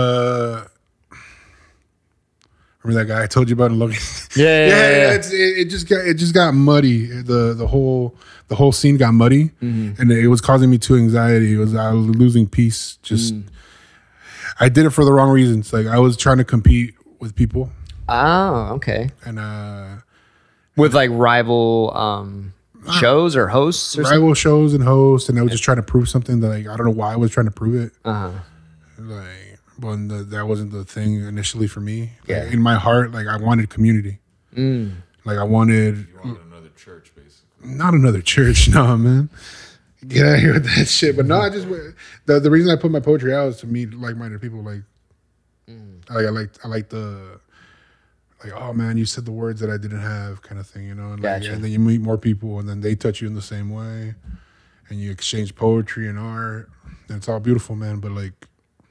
Remember that guy I told you about in Logan? Yeah. It just got muddy. The whole scene got muddy, and it was causing me too anxiety. I was losing peace. I did it for the wrong reasons. Like I was trying to compete with people. Oh, okay. And with like rival shows or hosts or something? rival shows and hosts, and I was just trying to prove something that like I don't know why I was trying to prove it. Like, when that wasn't the thing initially for me. Yeah. Like, in my heart, like I wanted community. Like I wanted. You wanted another church, basically. Not another church, no, man. Get out of here with that shit. But no, I just the reason I put my poetry out is to meet like-minded people. Like, I like the like, oh man, you said the words that I didn't have, kind of thing, you know. And, like, Gotcha. and then you meet more people, and then they touch you in the same way, and you exchange poetry and art. And it's all beautiful, man. But like,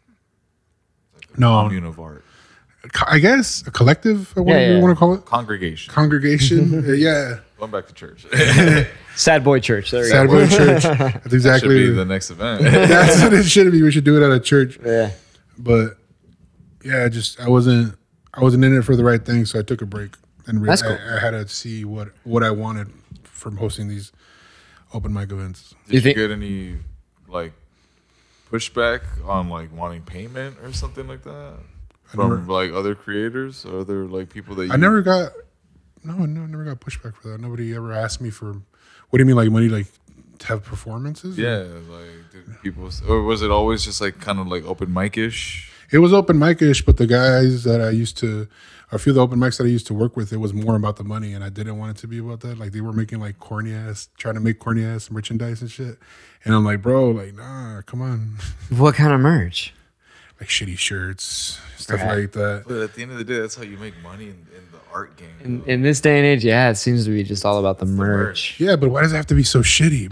no, Commune of art. I guess a collective. What Yeah, do you yeah. want to call it? Congregation. Congregation. Yeah. Going back to church. Sad Boy Church. There we Sad go. Boy Church. That's Should exactly be the next event. That's what it should be. We should do it at a church. Yeah. But yeah, I wasn't in it for the right thing, so I took a break and That's cool. I had to see what I wanted from hosting these open mic events. Did you think- get any like pushback on like wanting payment or something like that from like other creators or other like people that you I never got pushback for that. Nobody ever asked me for. What do you mean, like money, like to have performances? Yeah, like did people, or was it always just like kind of like open mic-ish? It was open mic-ish, but the guys that I used to, a few of the open mics that I used to work with, it was more about the money, and I didn't want it to be about that. Like they were making like trying to make corny ass merchandise and shit, and I'm like, bro, like nah, come on, What kind of merch? like shitty shirts, stuff Right. like that. But at the end of the day, that's how you make money in the art game. In this day and age, yeah, it seems to be just all about the merch. Yeah, but why does it have to be so shitty?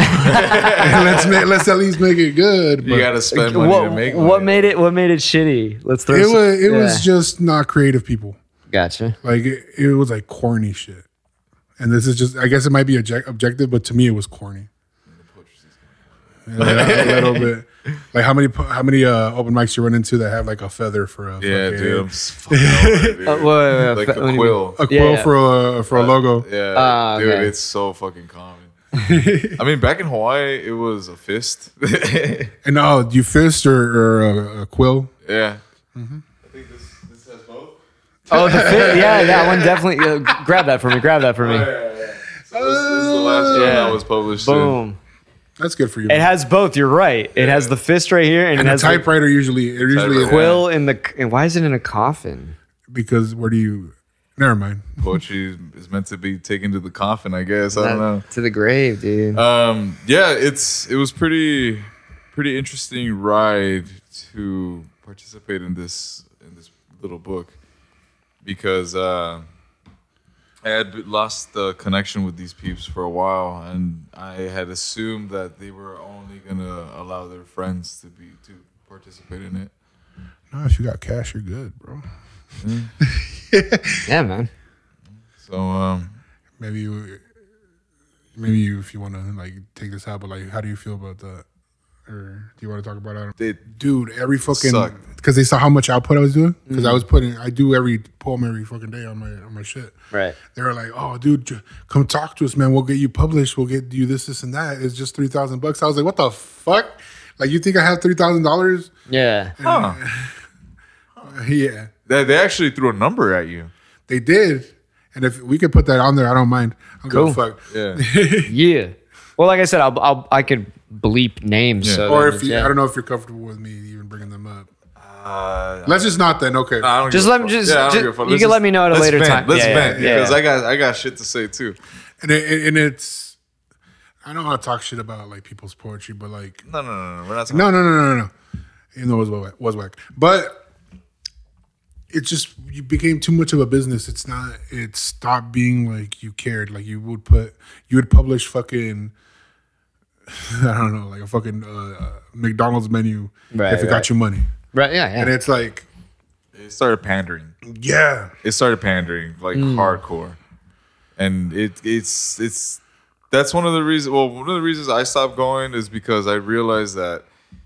let's at least make it good. You but got to spend money to make money. What made it shitty? Let's throw. it was Yeah. just not creative people. Gotcha. Like it was like corny shit. And this is just, I guess it might be objective, but to me it was corny. Yeah, a little bit. Like how many open mics you run into that have like a feather for a Yeah, fucking, dude, I'm just fucking over it, dude. wait, Like what do a you quill. a quill Yeah. for a logo. Yeah, dude, okay. it's so fucking common. I mean, back in Hawaii, it was a fist. And do you fist or a quill? Yeah. I think this has both. Oh, the fit. Yeah, that one definitely. Grab that for me. Grab that for me. So this is the last one Yeah. that was published. in. Boom. That's good for you. It has both. You're right. It has the fist right here, and and it a has the typewriter usually Typewriter. quill in the. And why is it in a coffin? because where do you? Never mind. Poetry is meant to be taken to the coffin, I guess. I don't know. To the grave, dude. Yeah, it was pretty interesting ride to participate in this little book because I had lost the connection with these peeps for a while, and I had assumed that they were only gonna allow their friends to participate in it. No, if you got cash, you're good, bro. Yeah, man. So Maybe you, if you want to like take this out, but like, how do you feel about that? Or do you want to talk about it? they Dude, every fucking Sucked. because they saw how much output I was doing. Because I do every poem every fucking day on my shit. Right. They were like, "Oh, dude, come talk to us, man. We'll get you published. We'll get you this, and that. It's just $3,000." I was like, "What the fuck? Like, you think I have $3,000?" Yeah. huh. Yeah, They actually threw a number at you. they did. And if we could put that on there, I don't mind. I'm Cool. gonna fuck. Yeah. Yeah. Well, like I said, I could bleep names. Yeah. So Or that if means, you, yeah. I don't know if you're comfortable with me even bringing them up. Let's just not then. Okay. I don't Just give a let me fuck. just- I don't just- give a fuck. you Let's can let just- me know at a let's later vent. time. Let's Yeah, vent yeah, because yeah. I got shit to say too. And it's I don't want to talk shit about like people's poetry, but like No. We're not talking. no. Even though it was whack, but it just you became too much of a business. It's not. It stopped being like you cared. Like you would publish fucking I don't know, like a fucking McDonald's menu Right, if it got you money, Right. Yeah. and Yeah. it's like It started pandering. yeah. It started pandering like hardcore, and it's that's one of the reasons. Well, one of the reasons I stopped going is because I realized that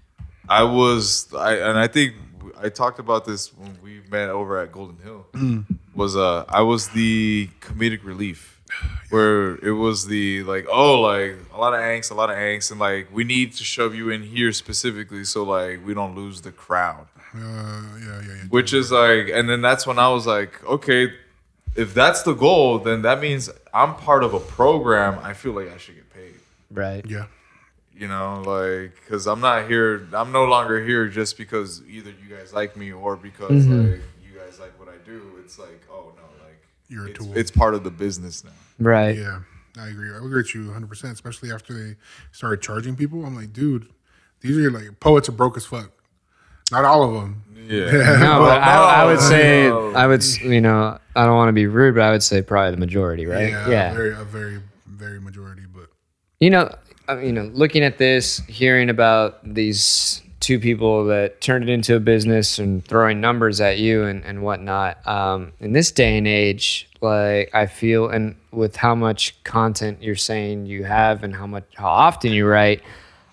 I think I talked about this when we met over at Golden Hill. I was the comedic relief, where it was the like a lot of angst, and like we need to shove you in here specifically so like we don't lose the crowd. Yeah. Which is like, and then that's when I was like, okay, if that's the goal, then that means I'm part of a program, I feel like I should get paid. Right. Yeah. You know, like, because I'm no longer here just because either you guys like me or because like you guys like what I do. It's like, oh no, like You're a tool. it's part of the business now. Right. Yeah, I agree. I agree with you 100%, especially after they started charging people. I'm like, dude, these are like poets are broke as fuck. Not all of them. Yeah. No, but I would say, no. I don't want to be rude, but I would say probably the majority, right? Yeah. A very, very majority. But Looking at this, hearing about these two people that turned it into a business and throwing numbers at you and whatnot, in this day and age, like I feel, and with how much content you're saying you have and how often you write,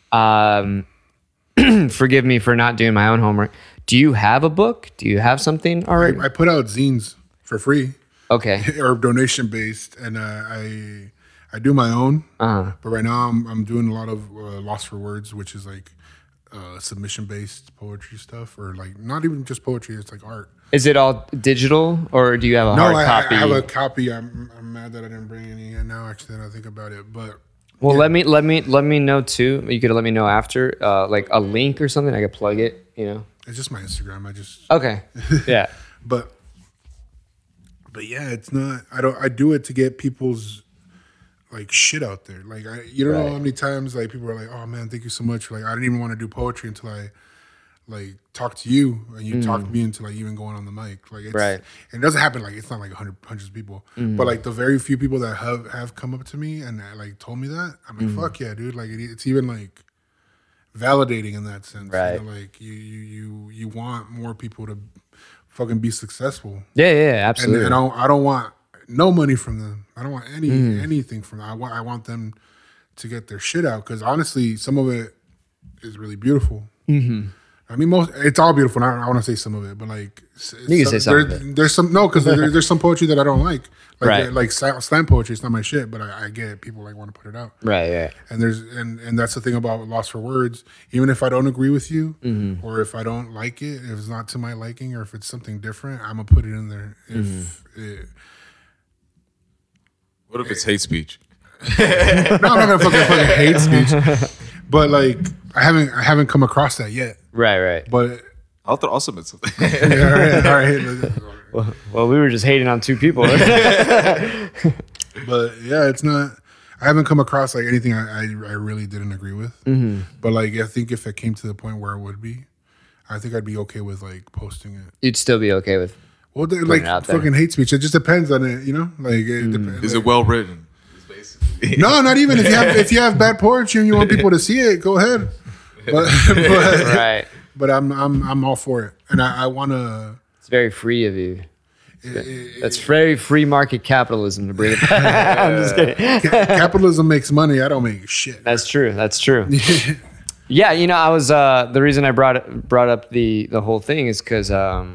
forgive me for not doing my own homework. Do you have a book? Do you have something already? I put out zines for free. Okay. Or donation based, and I do my own. Uh-huh. But right now I'm doing a lot of Lost for Words, which is like submission based poetry stuff, or like not even just poetry. It's like art. Is it all digital, or do you have a hard copy? I have a copy. I'm mad that I didn't bring any in now. Actually, that I think about it, but. Well, let me know too. You could let me know after, like a link or something. I could plug it. It's just my Instagram. I just Okay. Yeah. but yeah, it's not. I do it to get people's like shit out there. Like you don't know how many times like people are like, "Oh man, thank you so much." Like I didn't even want to do poetry until I like talked to you and you talked me into like even going on the mic. Like it's, it doesn't happen like it's not like hundreds of people, but like the very few people that have come up to me and like told me that, I'm like, fuck yeah, dude. Like it's even like validating in that sense. Right. Like you want more people to fucking be successful. Yeah, absolutely. And I don't want no money from them. I don't want anything from them. I want them to get their shit out, because honestly, some of it is really beautiful. I mean, it's all beautiful. I want to say some of it, but like you can say some of it. There's some because there's some poetry that I don't like. Right. Like slam poetry, it's not my shit, but I get it. People like want to put it out. Right. And there's and that's the thing about Lost for Words. Even if I don't agree with you, or if I don't like it, if it's not to my liking, or if it's something different, I'm gonna put it in there. What if it's hate speech? No, I'm not gonna fucking hate speech. But like I haven't come across that yet. Right. But I'll submit something. all right. Well, we were just hating on two people. But yeah, it's not. I haven't come across like anything I really didn't agree with. But like I think if it came to the point where it would be, I think I'd be okay with like posting it. You'd still be okay with. Well, like fucking hate speech. It just depends on it, Like it depends. Is it well written? No, not even. If you have bad poetry and you want people to see it, go ahead. But Right. But I'm all for it, and I want to. It's very free of you. That's very free market capitalism to bring it back. I'm just kidding. Capitalism makes money. I don't make shit. That's true. Yeah, I was the reason I brought up the whole thing is because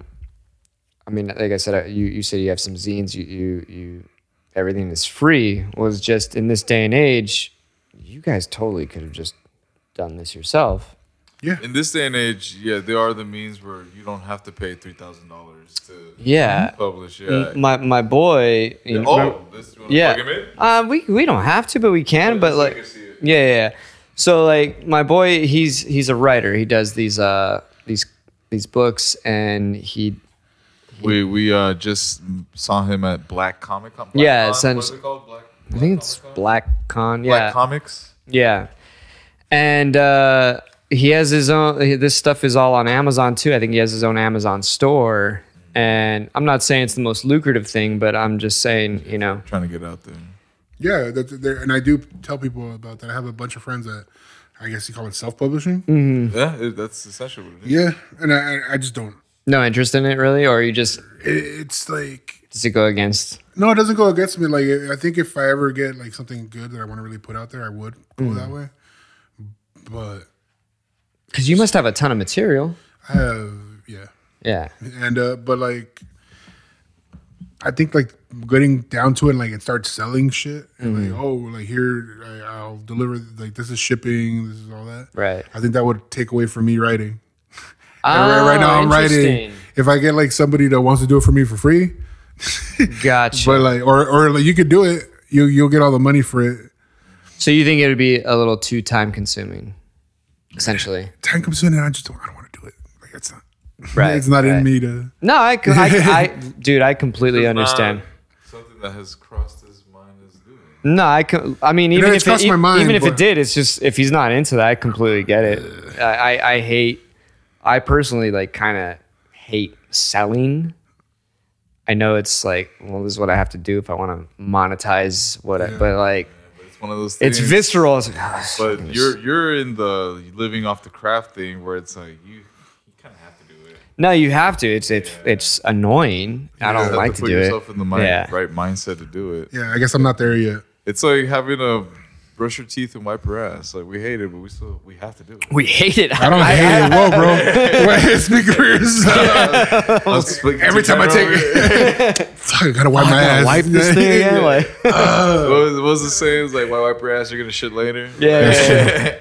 like I said, you said you have some zines. You everything is free. Was just in this day and age, you guys totally could have just done this yourself. Yeah. In this day and age, there are the means where you don't have to pay $3,000 to publish. Yeah. My boy. This you want to plug him in? We don't have to, but we can. But like, yeah. So like my boy, he's a writer. He does these books, and we just saw him at Black Comic Con. What's it called? I think it's Black Con. Yeah. Black Comics. Yeah. And he has his own. This stuff is all on Amazon too. I think he has his own Amazon store. And I'm not saying it's the most lucrative thing, but I'm just saying, trying to get out there. Yeah, and I do tell people about that. I have a bunch of friends that I guess you call it self-publishing. Mm-hmm. Yeah, that's essentially what it is. Yeah, and I just don't. No interest in it really, or you just? It's like. Does it go against? No, it doesn't go against me. Like I think if I ever get like something good that I want to really put out there, I would go that way. But. Because you must have a ton of material. I have, yeah. Yeah. And but like, I think like getting down to it, and like it starts selling shit, and like here I'll deliver, like this is shipping, this is all that. Right. I think that would take away from me writing. Right now I'm writing. If I get like somebody that wants to do it for me for free, gotcha. But like, or like you could do it. you'll get all the money for it. So you think it would be a little too time consuming, essentially? Time consuming, and I don't want to do it. Like it's not. Right. It's not right. in me to. No, dude, I completely understand. Something that has crossed his mind is doing. No, I mean, even if crossed my mind, even if it but- did, it's just if he's not into that, I completely get it. I personally like kind of hate selling. I know it's like, well, this is what I have to do if I want to monetize but like, But it's one of those things. it's visceral. It's like, oh, But you're in the living off the craft thing where it's like you kind of have to do it. no, you have to. It's annoying. I You don't have like to to put do yourself it. in the right mindset to do it. Yeah, I guess I'm not there yet. It's like having to brush your teeth and wipe your ass. Like we hate it, but we have to do it. We hate it. I don't hate it. Whoa, bro. Wait, speak for yourself. Every time I take it, I gotta wipe my ass. Wipe this thing again. Like, What was the saying? It's like, why wipe your ass? You're gonna shit later. yeah.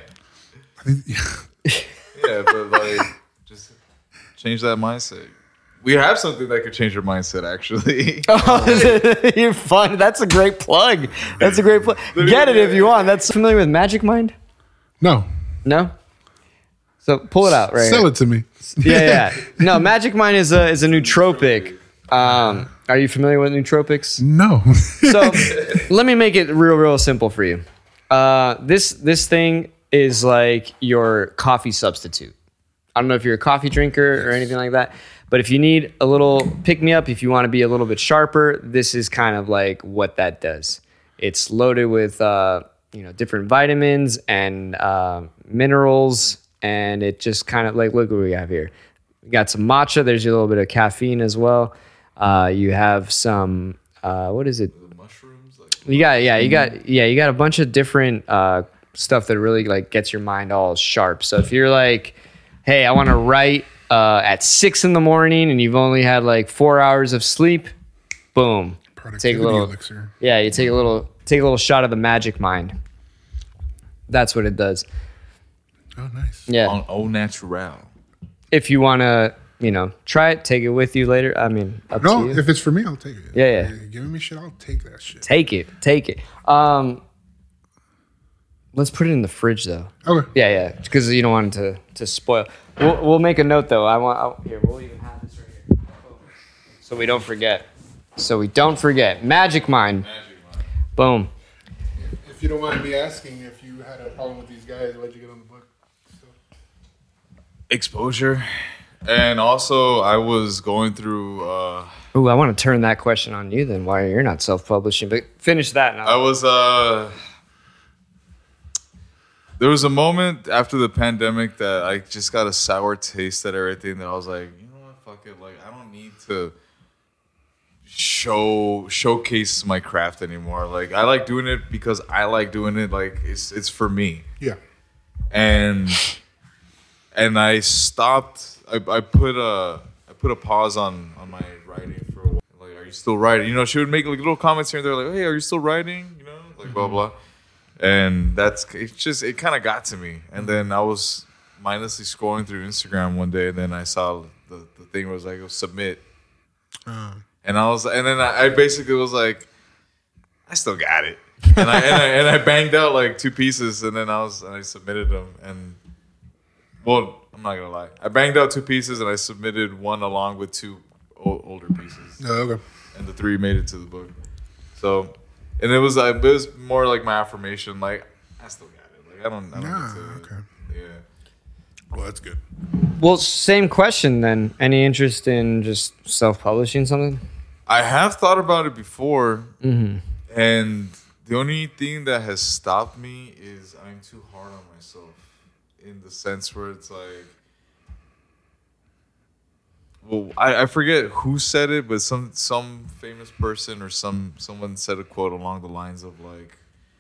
Yeah, but like, just change that mindset. We have something that could change your mindset, actually. You're fun. That's a great plug. That's a great plug. Get it if you want. That's familiar with Magic Mind? No, No. So pull it out right sell here. it to me. Yeah. No, Magic Mind is a nootropic. Are you familiar with nootropics? No. So let me make it real simple for you. This thing is like your coffee substitute. I don't know if you're a coffee drinker or anything like that, but if you need a little pick me up, if you want to be a little bit sharper, this is kind of like what that does. It's loaded with different vitamins and minerals, and it just kind of like, look what we have here. We got some matcha. There's a little bit of caffeine as well. You have some what is it? The mushrooms, You got a bunch of different stuff that really like gets your mind all sharp. So if you're like, hey, I want to write at 6 a.m. and you've only had like 4 hours of sleep, boom. Productivity Take a little elixir. Yeah, you take a little shot of the Magic Mind. That's what it does. Oh, nice. Yeah. on au natural. If you want to, try it, take it with you later. I mean, up to No, you. if it's for me, I'll take it. Yeah. You're giving me shit, I'll take that shit. Take it. Let's put it in the fridge though. Okay. Yeah, because you don't want it to spoil. We'll make a note though. Here, we'll even have this right here, so we don't forget. Magic Mind. Boom. If you don't mind me asking, if you had a problem with these guys, why'd you get on the book? Exposure. And also, I was going through. Ooh, I want to turn that question on you then. Why you're not self-publishing? But finish that now. I was. There was a moment after the pandemic that I just got a sour taste at everything. That I was like, you know what, fuck it. Like, I don't need to showcase my craft anymore. Like, I like doing it because I like doing it. Like, it's for me. Yeah. And I stopped. I put a pause on my writing for a while. Like, are you still writing? She would make like little comments here and there, like, hey, are you still writing? Like blah blah. And it kind of got to me. And then I was mindlessly scrolling through Instagram one day, and then I saw the thing was like, submit. And I basically was like, I still got it. And I banged out like 2 pieces, and then I submitted them. And well, I'm not gonna lie, I banged out 2 pieces, and I submitted one along with 2 older pieces. Oh, okay. And the 3 made it to the book. So, and it was more like my affirmation, like I still got it. Like I don't need to. Okay. Yeah. Well, that's good. Well, same question then. Any interest in just self-publishing something? I have thought about it before, and the only thing that has stopped me is I'm too hard on myself, in the sense where it's like, well, I forget who said it, but some famous person or someone said a quote along the lines of like,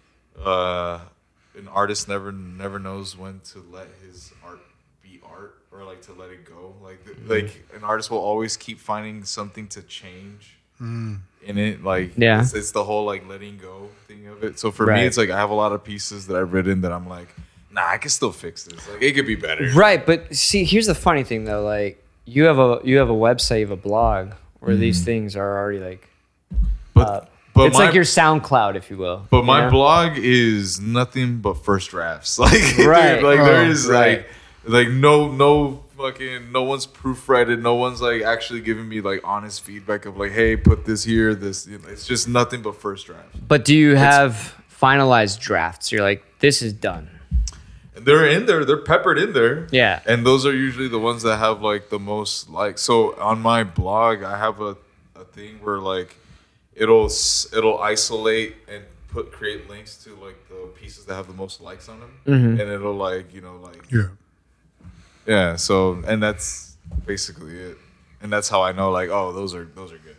an artist never knows when to let his art be art, or like to let it go. Like an artist will always keep finding something to change in it. Like it's the whole like letting go thing of it. So for me, it's like I have a lot of pieces that I've written that I'm like, nah, I can still fix this. Like it could be better. Right, but see, here's the funny thing though. Like you have a website, you have a blog where these things are already like. But it's like your SoundCloud, if you will. But my you know? blog is nothing but first drafts. Like, Right. dude, like there is right. like no fucking, no one's proofreaded. No one's like actually giving me like honest feedback of like, hey, put this here, this. You know, it's just nothing but first drafts. But do you have finalized drafts? You're like, this is done. And they're in there. They're peppered in there. Yeah. And those are usually the ones that have like the most likes. So on my blog, I have a thing where like it'll isolate and create links to like the pieces that have the most likes on them, and it'll like, you know, like yeah. So, and that's basically it, and that's how I know like, oh, those are good.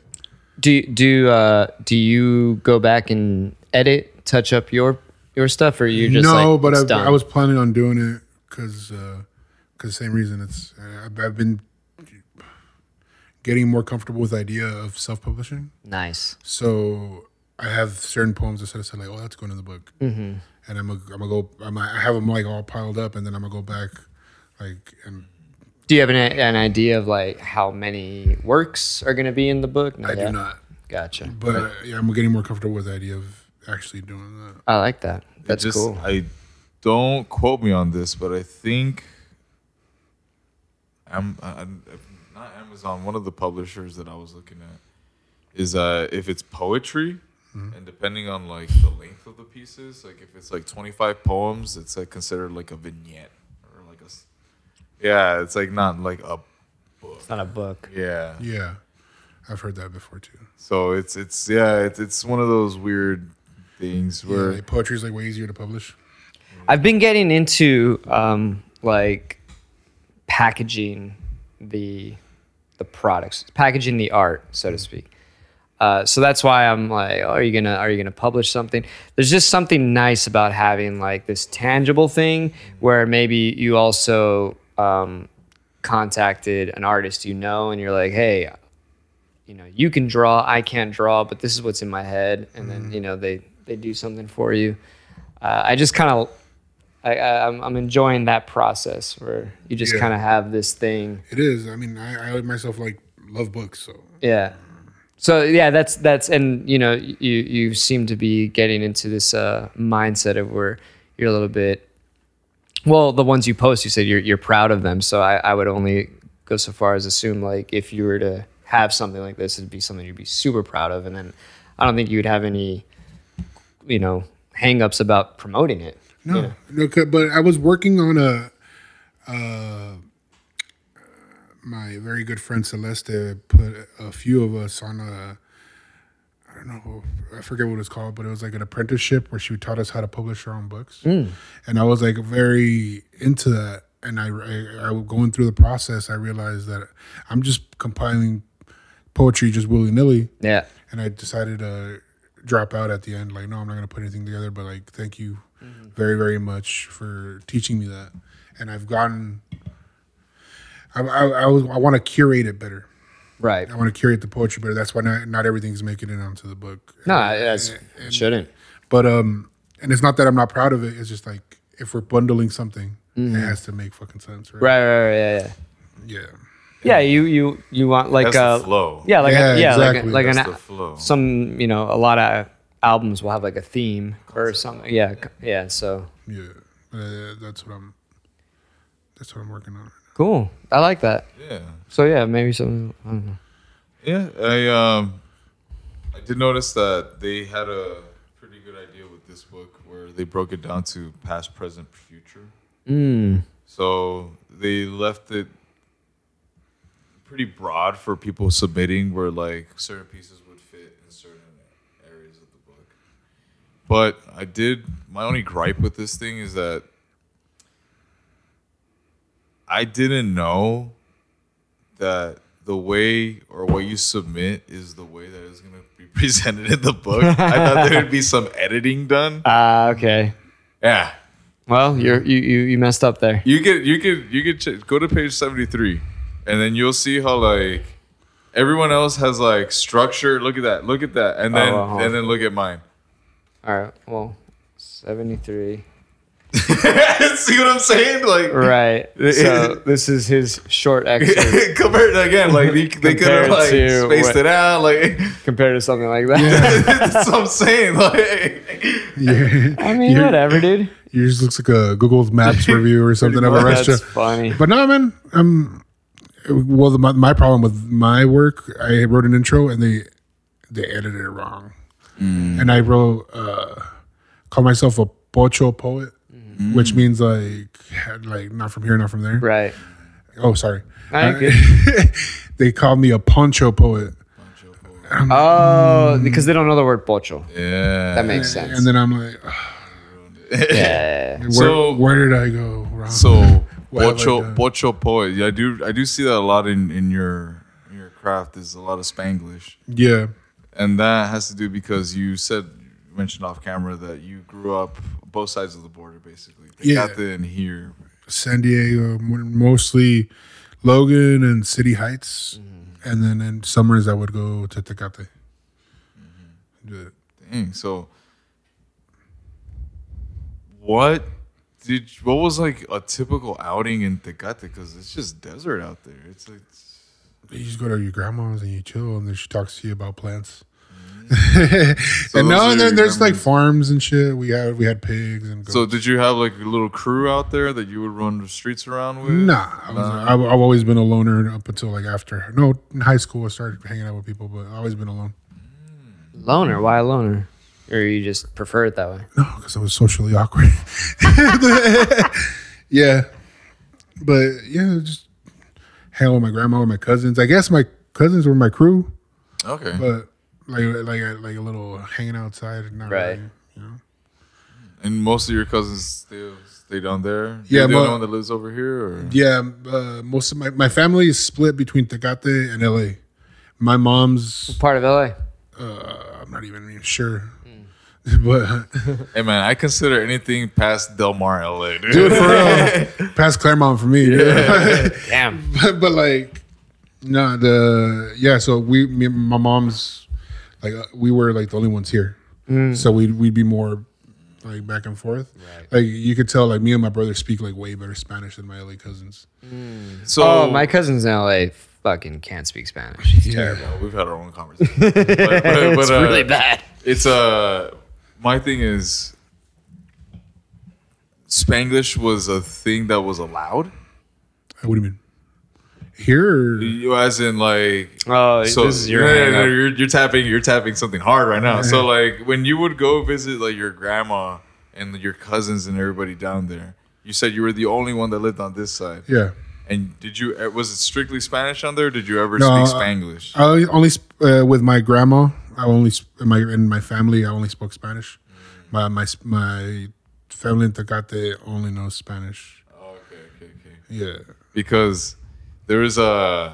Do you go back and edit, touch up your stuff, or you just no? Like, but I was planning on doing it because the same reason. It's I've been getting more comfortable with the idea of self-publishing. Nice. So I have certain poems that said like, oh, that's going in the book, and I have them like all piled up, and then I'm gonna go back, like, and. Do you have an idea of like how many works are gonna be in the book? I do not. Gotcha. But yeah, I'm getting more comfortable with the idea of actually doing that. I like that. That's cool. I don't quote me on this, but I think not Amazon, one of the publishers that I was looking at is if it's poetry, and depending on like the length of the pieces, like if it's like 25 poems, it's like considered like a vignette or like it's like not like a book. It's not a book. Yeah. Yeah, I've heard that before too. So it's one of those weird things where poetry is like way easier to publish. I've been getting into like packaging the products, packaging the art, so to speak. So that's why I'm like, are you gonna publish something? There's just something nice about having like this tangible thing where maybe you also contacted an artist, you know, and you're like, hey, you know, you can draw, I can't draw, but this is what's in my head, and then you know they do something for you. I just kind of. I'm enjoying that process where you just kind of have this thing. It is. I mean, I myself like love books, so yeah. So yeah, that's and you know you seem to be getting into this mindset of where you're a little bit. Well, the ones you post, you said you're proud of them. So I would only go so far as assume like if you were to have something like this, it'd be something you'd be super proud of, and then I don't think you would have any, you know, hang-ups about promoting it. No, but I was working on my very good friend Celeste put a few of us on I don't know, I forget what it's called, but it was like an apprenticeship where she taught us how to publish our own books. And I was like very into that. And I going through the process, I realized that I'm just compiling poetry just willy-nilly. Yeah. And I decided to drop out at the end. Like, no, I'm not going to put anything together, but like, thank you very, very much for teaching me that. And I've gotten, I want to curate it better. Right. I want to curate the poetry better. That's why not everything's making it onto the book. No, it shouldn't. But, and it's not that I'm not proud of it. It's just like, if we're bundling something, it has to make fucking sense. Right. Right. Yeah, you want like that's the flow. Yeah, like exactly. like that's an the flow. Some, you know, a lot of albums will have like a theme or something. Yeah. So that's what I'm working on. Cool. I like that. Yeah. So yeah, maybe something. I don't know. Yeah, I did notice that they had a pretty good idea with this book where they broke it down to past, present, future. So they left it pretty broad for people submitting where like certain pieces would fit in certain areas of the book. But my only gripe with this thing is that I didn't know that the way or what you submit is the way that it's going to be presented in the book. I thought there would be some editing done. Okay. Yeah. Well, you messed up there. You could go to page 73, and then you'll see how like everyone else has like structure. Look at that, and then look at mine. All right. Well, 73. See what I'm saying? Like, Right. So this is his short excerpt compared to, again, like they could have like to spaced it out, like compared to something like that. that's what I'm saying. Like, Yeah. I mean, whatever, dude. Yours looks like a Google Maps review or something of a That's restaurant. funny. But no, man. Well, my problem with my work, I wrote an intro and they edited it wrong, and I wrote call myself a pocho poet, which means like not from here, not from there. Right. Oh, sorry. I get They called me a poncho poet, Oh, because they don't know the word pocho. yeah, That makes sense. and then I'm like, Yeah. where did I go wrong? So What have I bocho done? bocho poet. Yeah, I do see that a lot in your craft. There's a lot of Spanglish, Yeah, and that has to do because you mentioned off camera that you grew up both sides of the border, basically. Yeah. Tecate and here. San Diego, mostly Logan and City Heights, and then in summers I would go to Tecate. Yeah. Dang. So, what was like a typical outing in Tecate? Because it's just desert out there. It's like You just go to your grandma's and you chill, and then she talks to you about plants. So And those are then your there's like memories. farms and shit. We had pigs and goats. So did you have like a little crew out there that you would run the streets around with? Nah, I've always been a loner up until like after. No, in high school I started hanging out with people, but I've always been alone. Loner. Why a loner? Or you just prefer it that way? No, because I was socially awkward. Yeah, but yeah, just hang out with my grandma with my cousins. I guess my cousins were my crew, Okay. but like a little hanging outside. Not Right. really, you know. And most of your cousins still stay down there? Yeah, You're the only mo- one that lives over here? Or? Yeah, most of my family is split between Tecate and LA. My mom's, Part of LA. I'm not even sure, but Hey, man, I consider anything past Del Mar, LA, dude. dude, for real, past Claremont for me. Dude. Damn. but like, no, so me and my mom's, like, we were like the only ones here, so we'd be more like back and forth. Right. Like you could tell, like me and my brother speak like way better Spanish than my LA cousins. So, Oh, my cousins in LA fucking can't speak Spanish. It's terrible. we've had our own conversation. but, It's really bad. It's my thing is Spanglish was a thing that was allowed. What do you mean? Here, You as in like Oh, so this is your hang up. you're tapping something hard right now. So like when you would go visit like your grandma and your cousins and everybody down there, you said you were the only one that lived on this side. yeah. And was it strictly Spanish on there? Or did you ever No, speak Spanglish? I only with my grandma. I only in my family. I only spoke Spanish. My family in Tecate only knows Spanish. Okay. Yeah, Because there is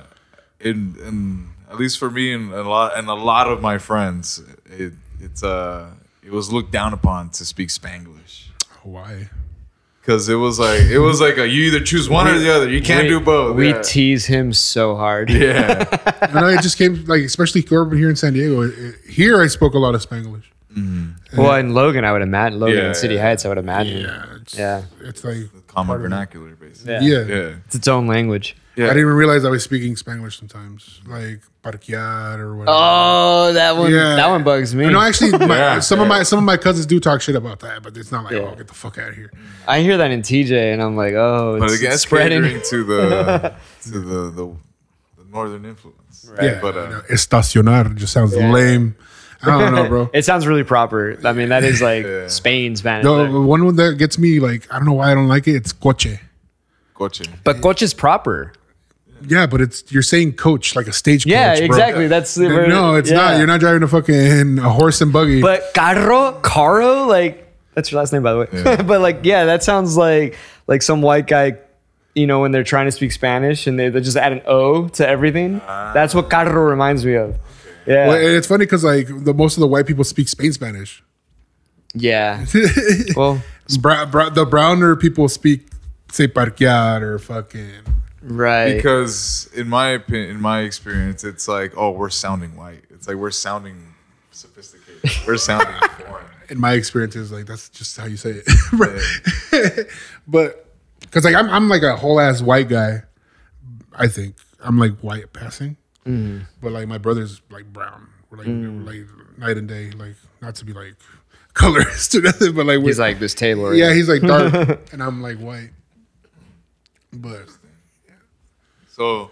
in at least for me and a lot of my friends, it was looked down upon to speak Spanglish. why? Because it was like you either choose one or the other. You can't do both. We Yeah. tease him so hard. Yeah. I know it just came like, especially urban here in San Diego. Here, I spoke a lot of Spanglish. Well, in Logan, I would imagine. Logan Yeah, in City yeah. Heights, I would imagine. Yeah, Yeah. it's like Common vernacular, basically. Yeah. yeah. It's its own language. Yeah. I didn't even realize I was speaking Spanglish sometimes, like parquear or whatever. Oh, that one. Yeah. That one bugs me. No, actually, Yeah. some of my cousins do talk shit about that, but it's not like, Yeah. oh, get the fuck out of here. I hear that in TJ, and I'm like, oh, But it's, again, it's spreading. catering to the northern influence. Right. Yeah, But estacionar just sounds Yeah. lame. I don't know, bro. It sounds really proper. I mean, that is like Yeah. Spain Spanish. The one that gets me, like, I don't know why I don't like it. It's coche. coche. But coche is proper. Yeah, but you're saying coach like a stagecoach. Yeah, bro. exactly. That's the word. No, it's Yeah. not. You're not driving a horse and buggy. But caro, like that's your last name, by the way. Yeah. But like, yeah, that sounds like some white guy. You know, when they're trying to speak Spanish and they just add an O to everything. That's what carro reminds me of. Yeah, Well, and it's funny because like most of the white people speak Spain Spanish. yeah. Well, The browner people speak say parquear or fucking. right. Because in my opinion, in my experience, it's like, oh, we're sounding white. It's like we're sounding sophisticated. We're sounding foreign. in my experiences, like that's just how you say it. But because like I'm like a whole ass white guy. I think I'm like white passing, but like my brother's like brown. We're like night and day. Like not to be like colorist or nothing, but like He's like this Taylor. yeah, he's like dark, and I'm like white. But So,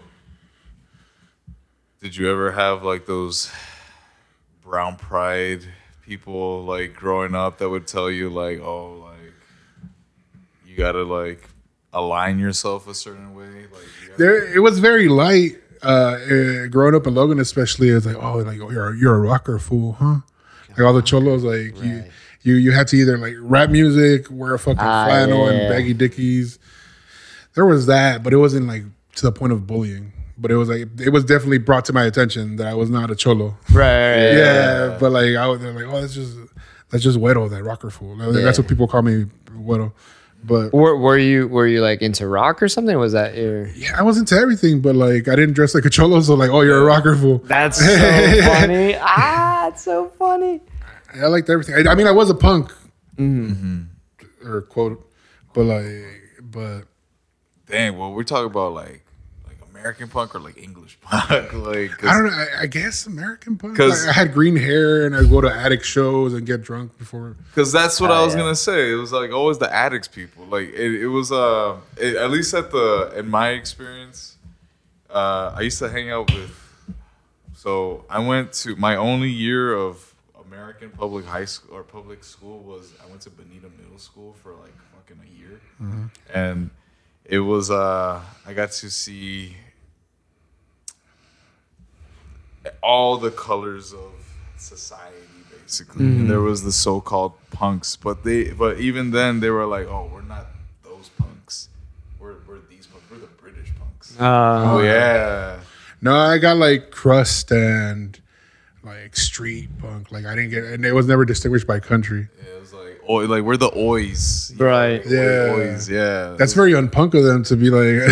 did you ever have like those brown pride people like growing up that would tell you like, oh, like you gotta like align yourself a certain way? Like it was very light. Growing up in Logan, especially, it's like, oh, you're a rocker fool, huh? Like all the cholos, like you had to either like rap music, wear a fucking flannel and baggy dickies. There was that, but it wasn't like to the point of bullying. But it was like it was definitely brought to my attention that I was not a cholo. Right. Yeah, but like they're like, oh, that's just Güero, that rocker fool. That's what people call me, Güero. But were you like into rock or something? Was that your? yeah, I was into everything, but like I didn't dress like a cholo, so like, oh, you're a rocker fool. That's so funny. It's so funny. I liked everything. I mean, I was a punk, or quote, but dang, well, we're talking about like American punk or like English punk, like I don't know. I guess American punk. 'Cause- Like, I had green hair and I'd go to attic shows and get drunk before. because that's what I was yeah. gonna say. It was like always the addicts people. Like it was at least in my experience, I used to hang out with. So I went to my only year of American public high school or public school was I went to Bonita Middle School for like fucking a year, and it was I got to see all the colors of society basically. And there was the so-called punks, but even then they were like, oh, we're not those punks, we're these punks, we're the British punks. Oh yeah. No, I got like crust and like street punk. Like I didn't get, and it was never distinguished by country. It was like we're the oys, you know, Right. like, we're the Yeah. oys, yeah. That's very unpunk of them to be like.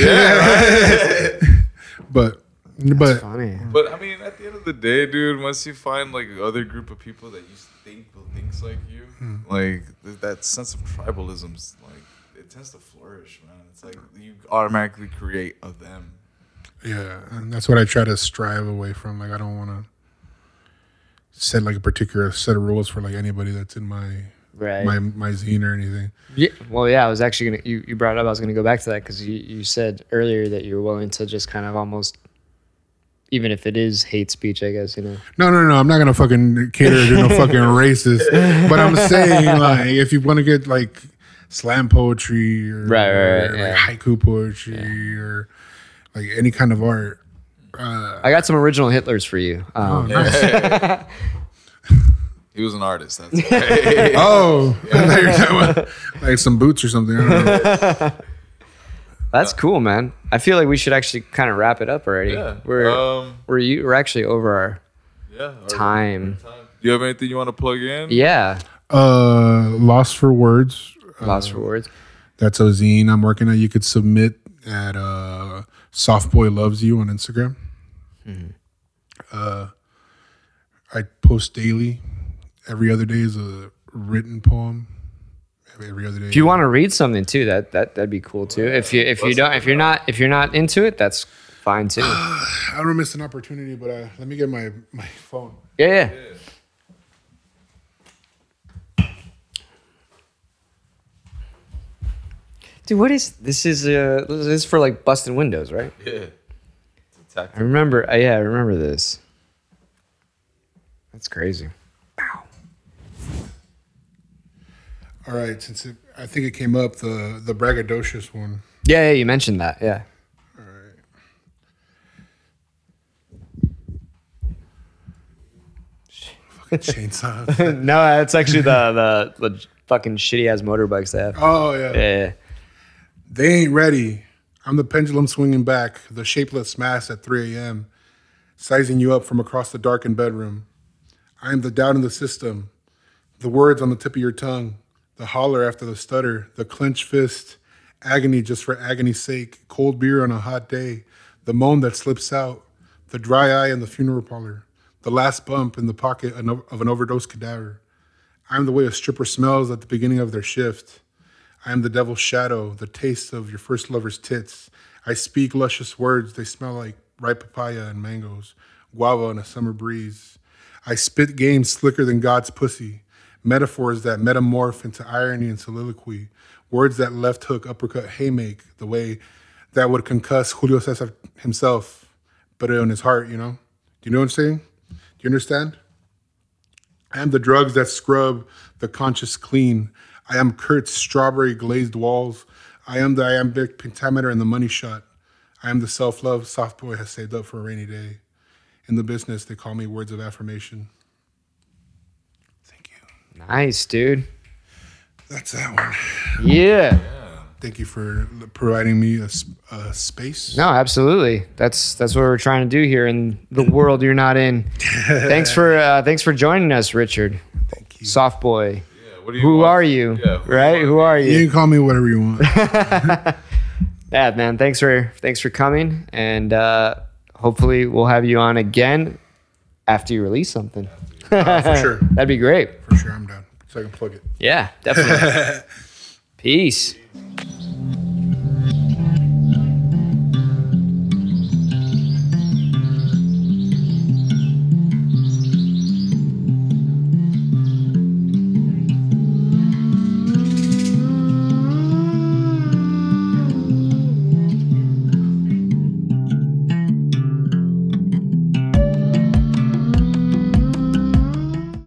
but Funny. But I mean, at the end of the day, dude, once you find like other group of people that you think will thinks like you, like that sense of tribalism's like it tends to flourish, man. It's like you automatically create a them. yeah, and that's what I try to strive away from. Like I don't want to set like a particular set of rules for like anybody that's in my Right. my zine or anything. Yeah. Well, yeah. I was actually gonna. You brought it up. I was gonna go back to that because you said earlier that you were willing to just kind of almost, even if it is hate speech, I guess, you know. No. I'm not gonna fucking cater to no fucking racist. But I'm saying like if you want to get like slam poetry or, Right, or, yeah. like haiku poetry or like any kind of art. I got some original Hitlers for you. He was an artist. That's okay. Oh, I thought you were talking about, like some boots or something. I don't know. That's cool, man. I feel like we should actually kind of wrap it up already. Yeah. We're actually over our Yeah. time. Do you have anything you want to plug in? Yeah. Lost for Words. Lost for words. That's a zine I'm working on. You could submit at Soft Boy Loves You on Instagram. I post daily. Every other day is a written poem. Every other day. If you want to read something too, that'd be cool too. If you're not into it, that's fine too. I don't want to miss an opportunity, but let me get my phone. Yeah. Dude, what is this? This is for like busting windows, right? Yeah. It's a I tactic. remember. I remember this. That's crazy. All right, I think it came up the braggadocious one. Yeah, you mentioned that. Yeah. All right. Fucking chainsaw. No, it's actually the fucking shitty ass motorbikes they have. Oh yeah. Yeah. They ain't ready. I'm the pendulum swinging back, the shapeless mass at 3 a.m., sizing you up from across the darkened bedroom. I am the doubt in the system, the words on the tip of your tongue, the holler after the stutter, the clenched fist, agony just for agony's sake, cold beer on a hot day, the moan that slips out, the dry eye in the funeral parlor, the last bump in the pocket of an overdosed cadaver. I am the way a stripper smells at the beginning of their shift. I am the devil's shadow, the taste of your first lover's tits. I speak luscious words. They smell like ripe papaya and mangoes, guava in a summer breeze. I spit game slicker than God's pussy, metaphors that metamorph into irony and soliloquy, words that left hook, uppercut, haymake, the way that would concuss Julio Cesar himself, but in his heart, you know? Do you know what I'm saying? Do you understand? I am the drugs that scrub the conscious clean. I am Kurt's strawberry glazed walls. I am the iambic pentameter and the money shot. I am the self-love soft boy has saved up for a rainy day. In the business, they call me words of affirmation. Thank you. Nice, dude. That's that one. Yeah. Thank you for providing me a space. No, absolutely. That's what we're trying to do here in the world you're not in. Thanks for joining us, Richard. Thank you. Soft boy. Yeah, what do Who want? are you? Yeah, Right? Who are You you? can call me whatever you want. Yeah, man. Thanks for coming, and hopefully we'll have you on again after you release something. For sure. That'd be great. For sure, I'm down. So I can plug it. Yeah, definitely. Peace.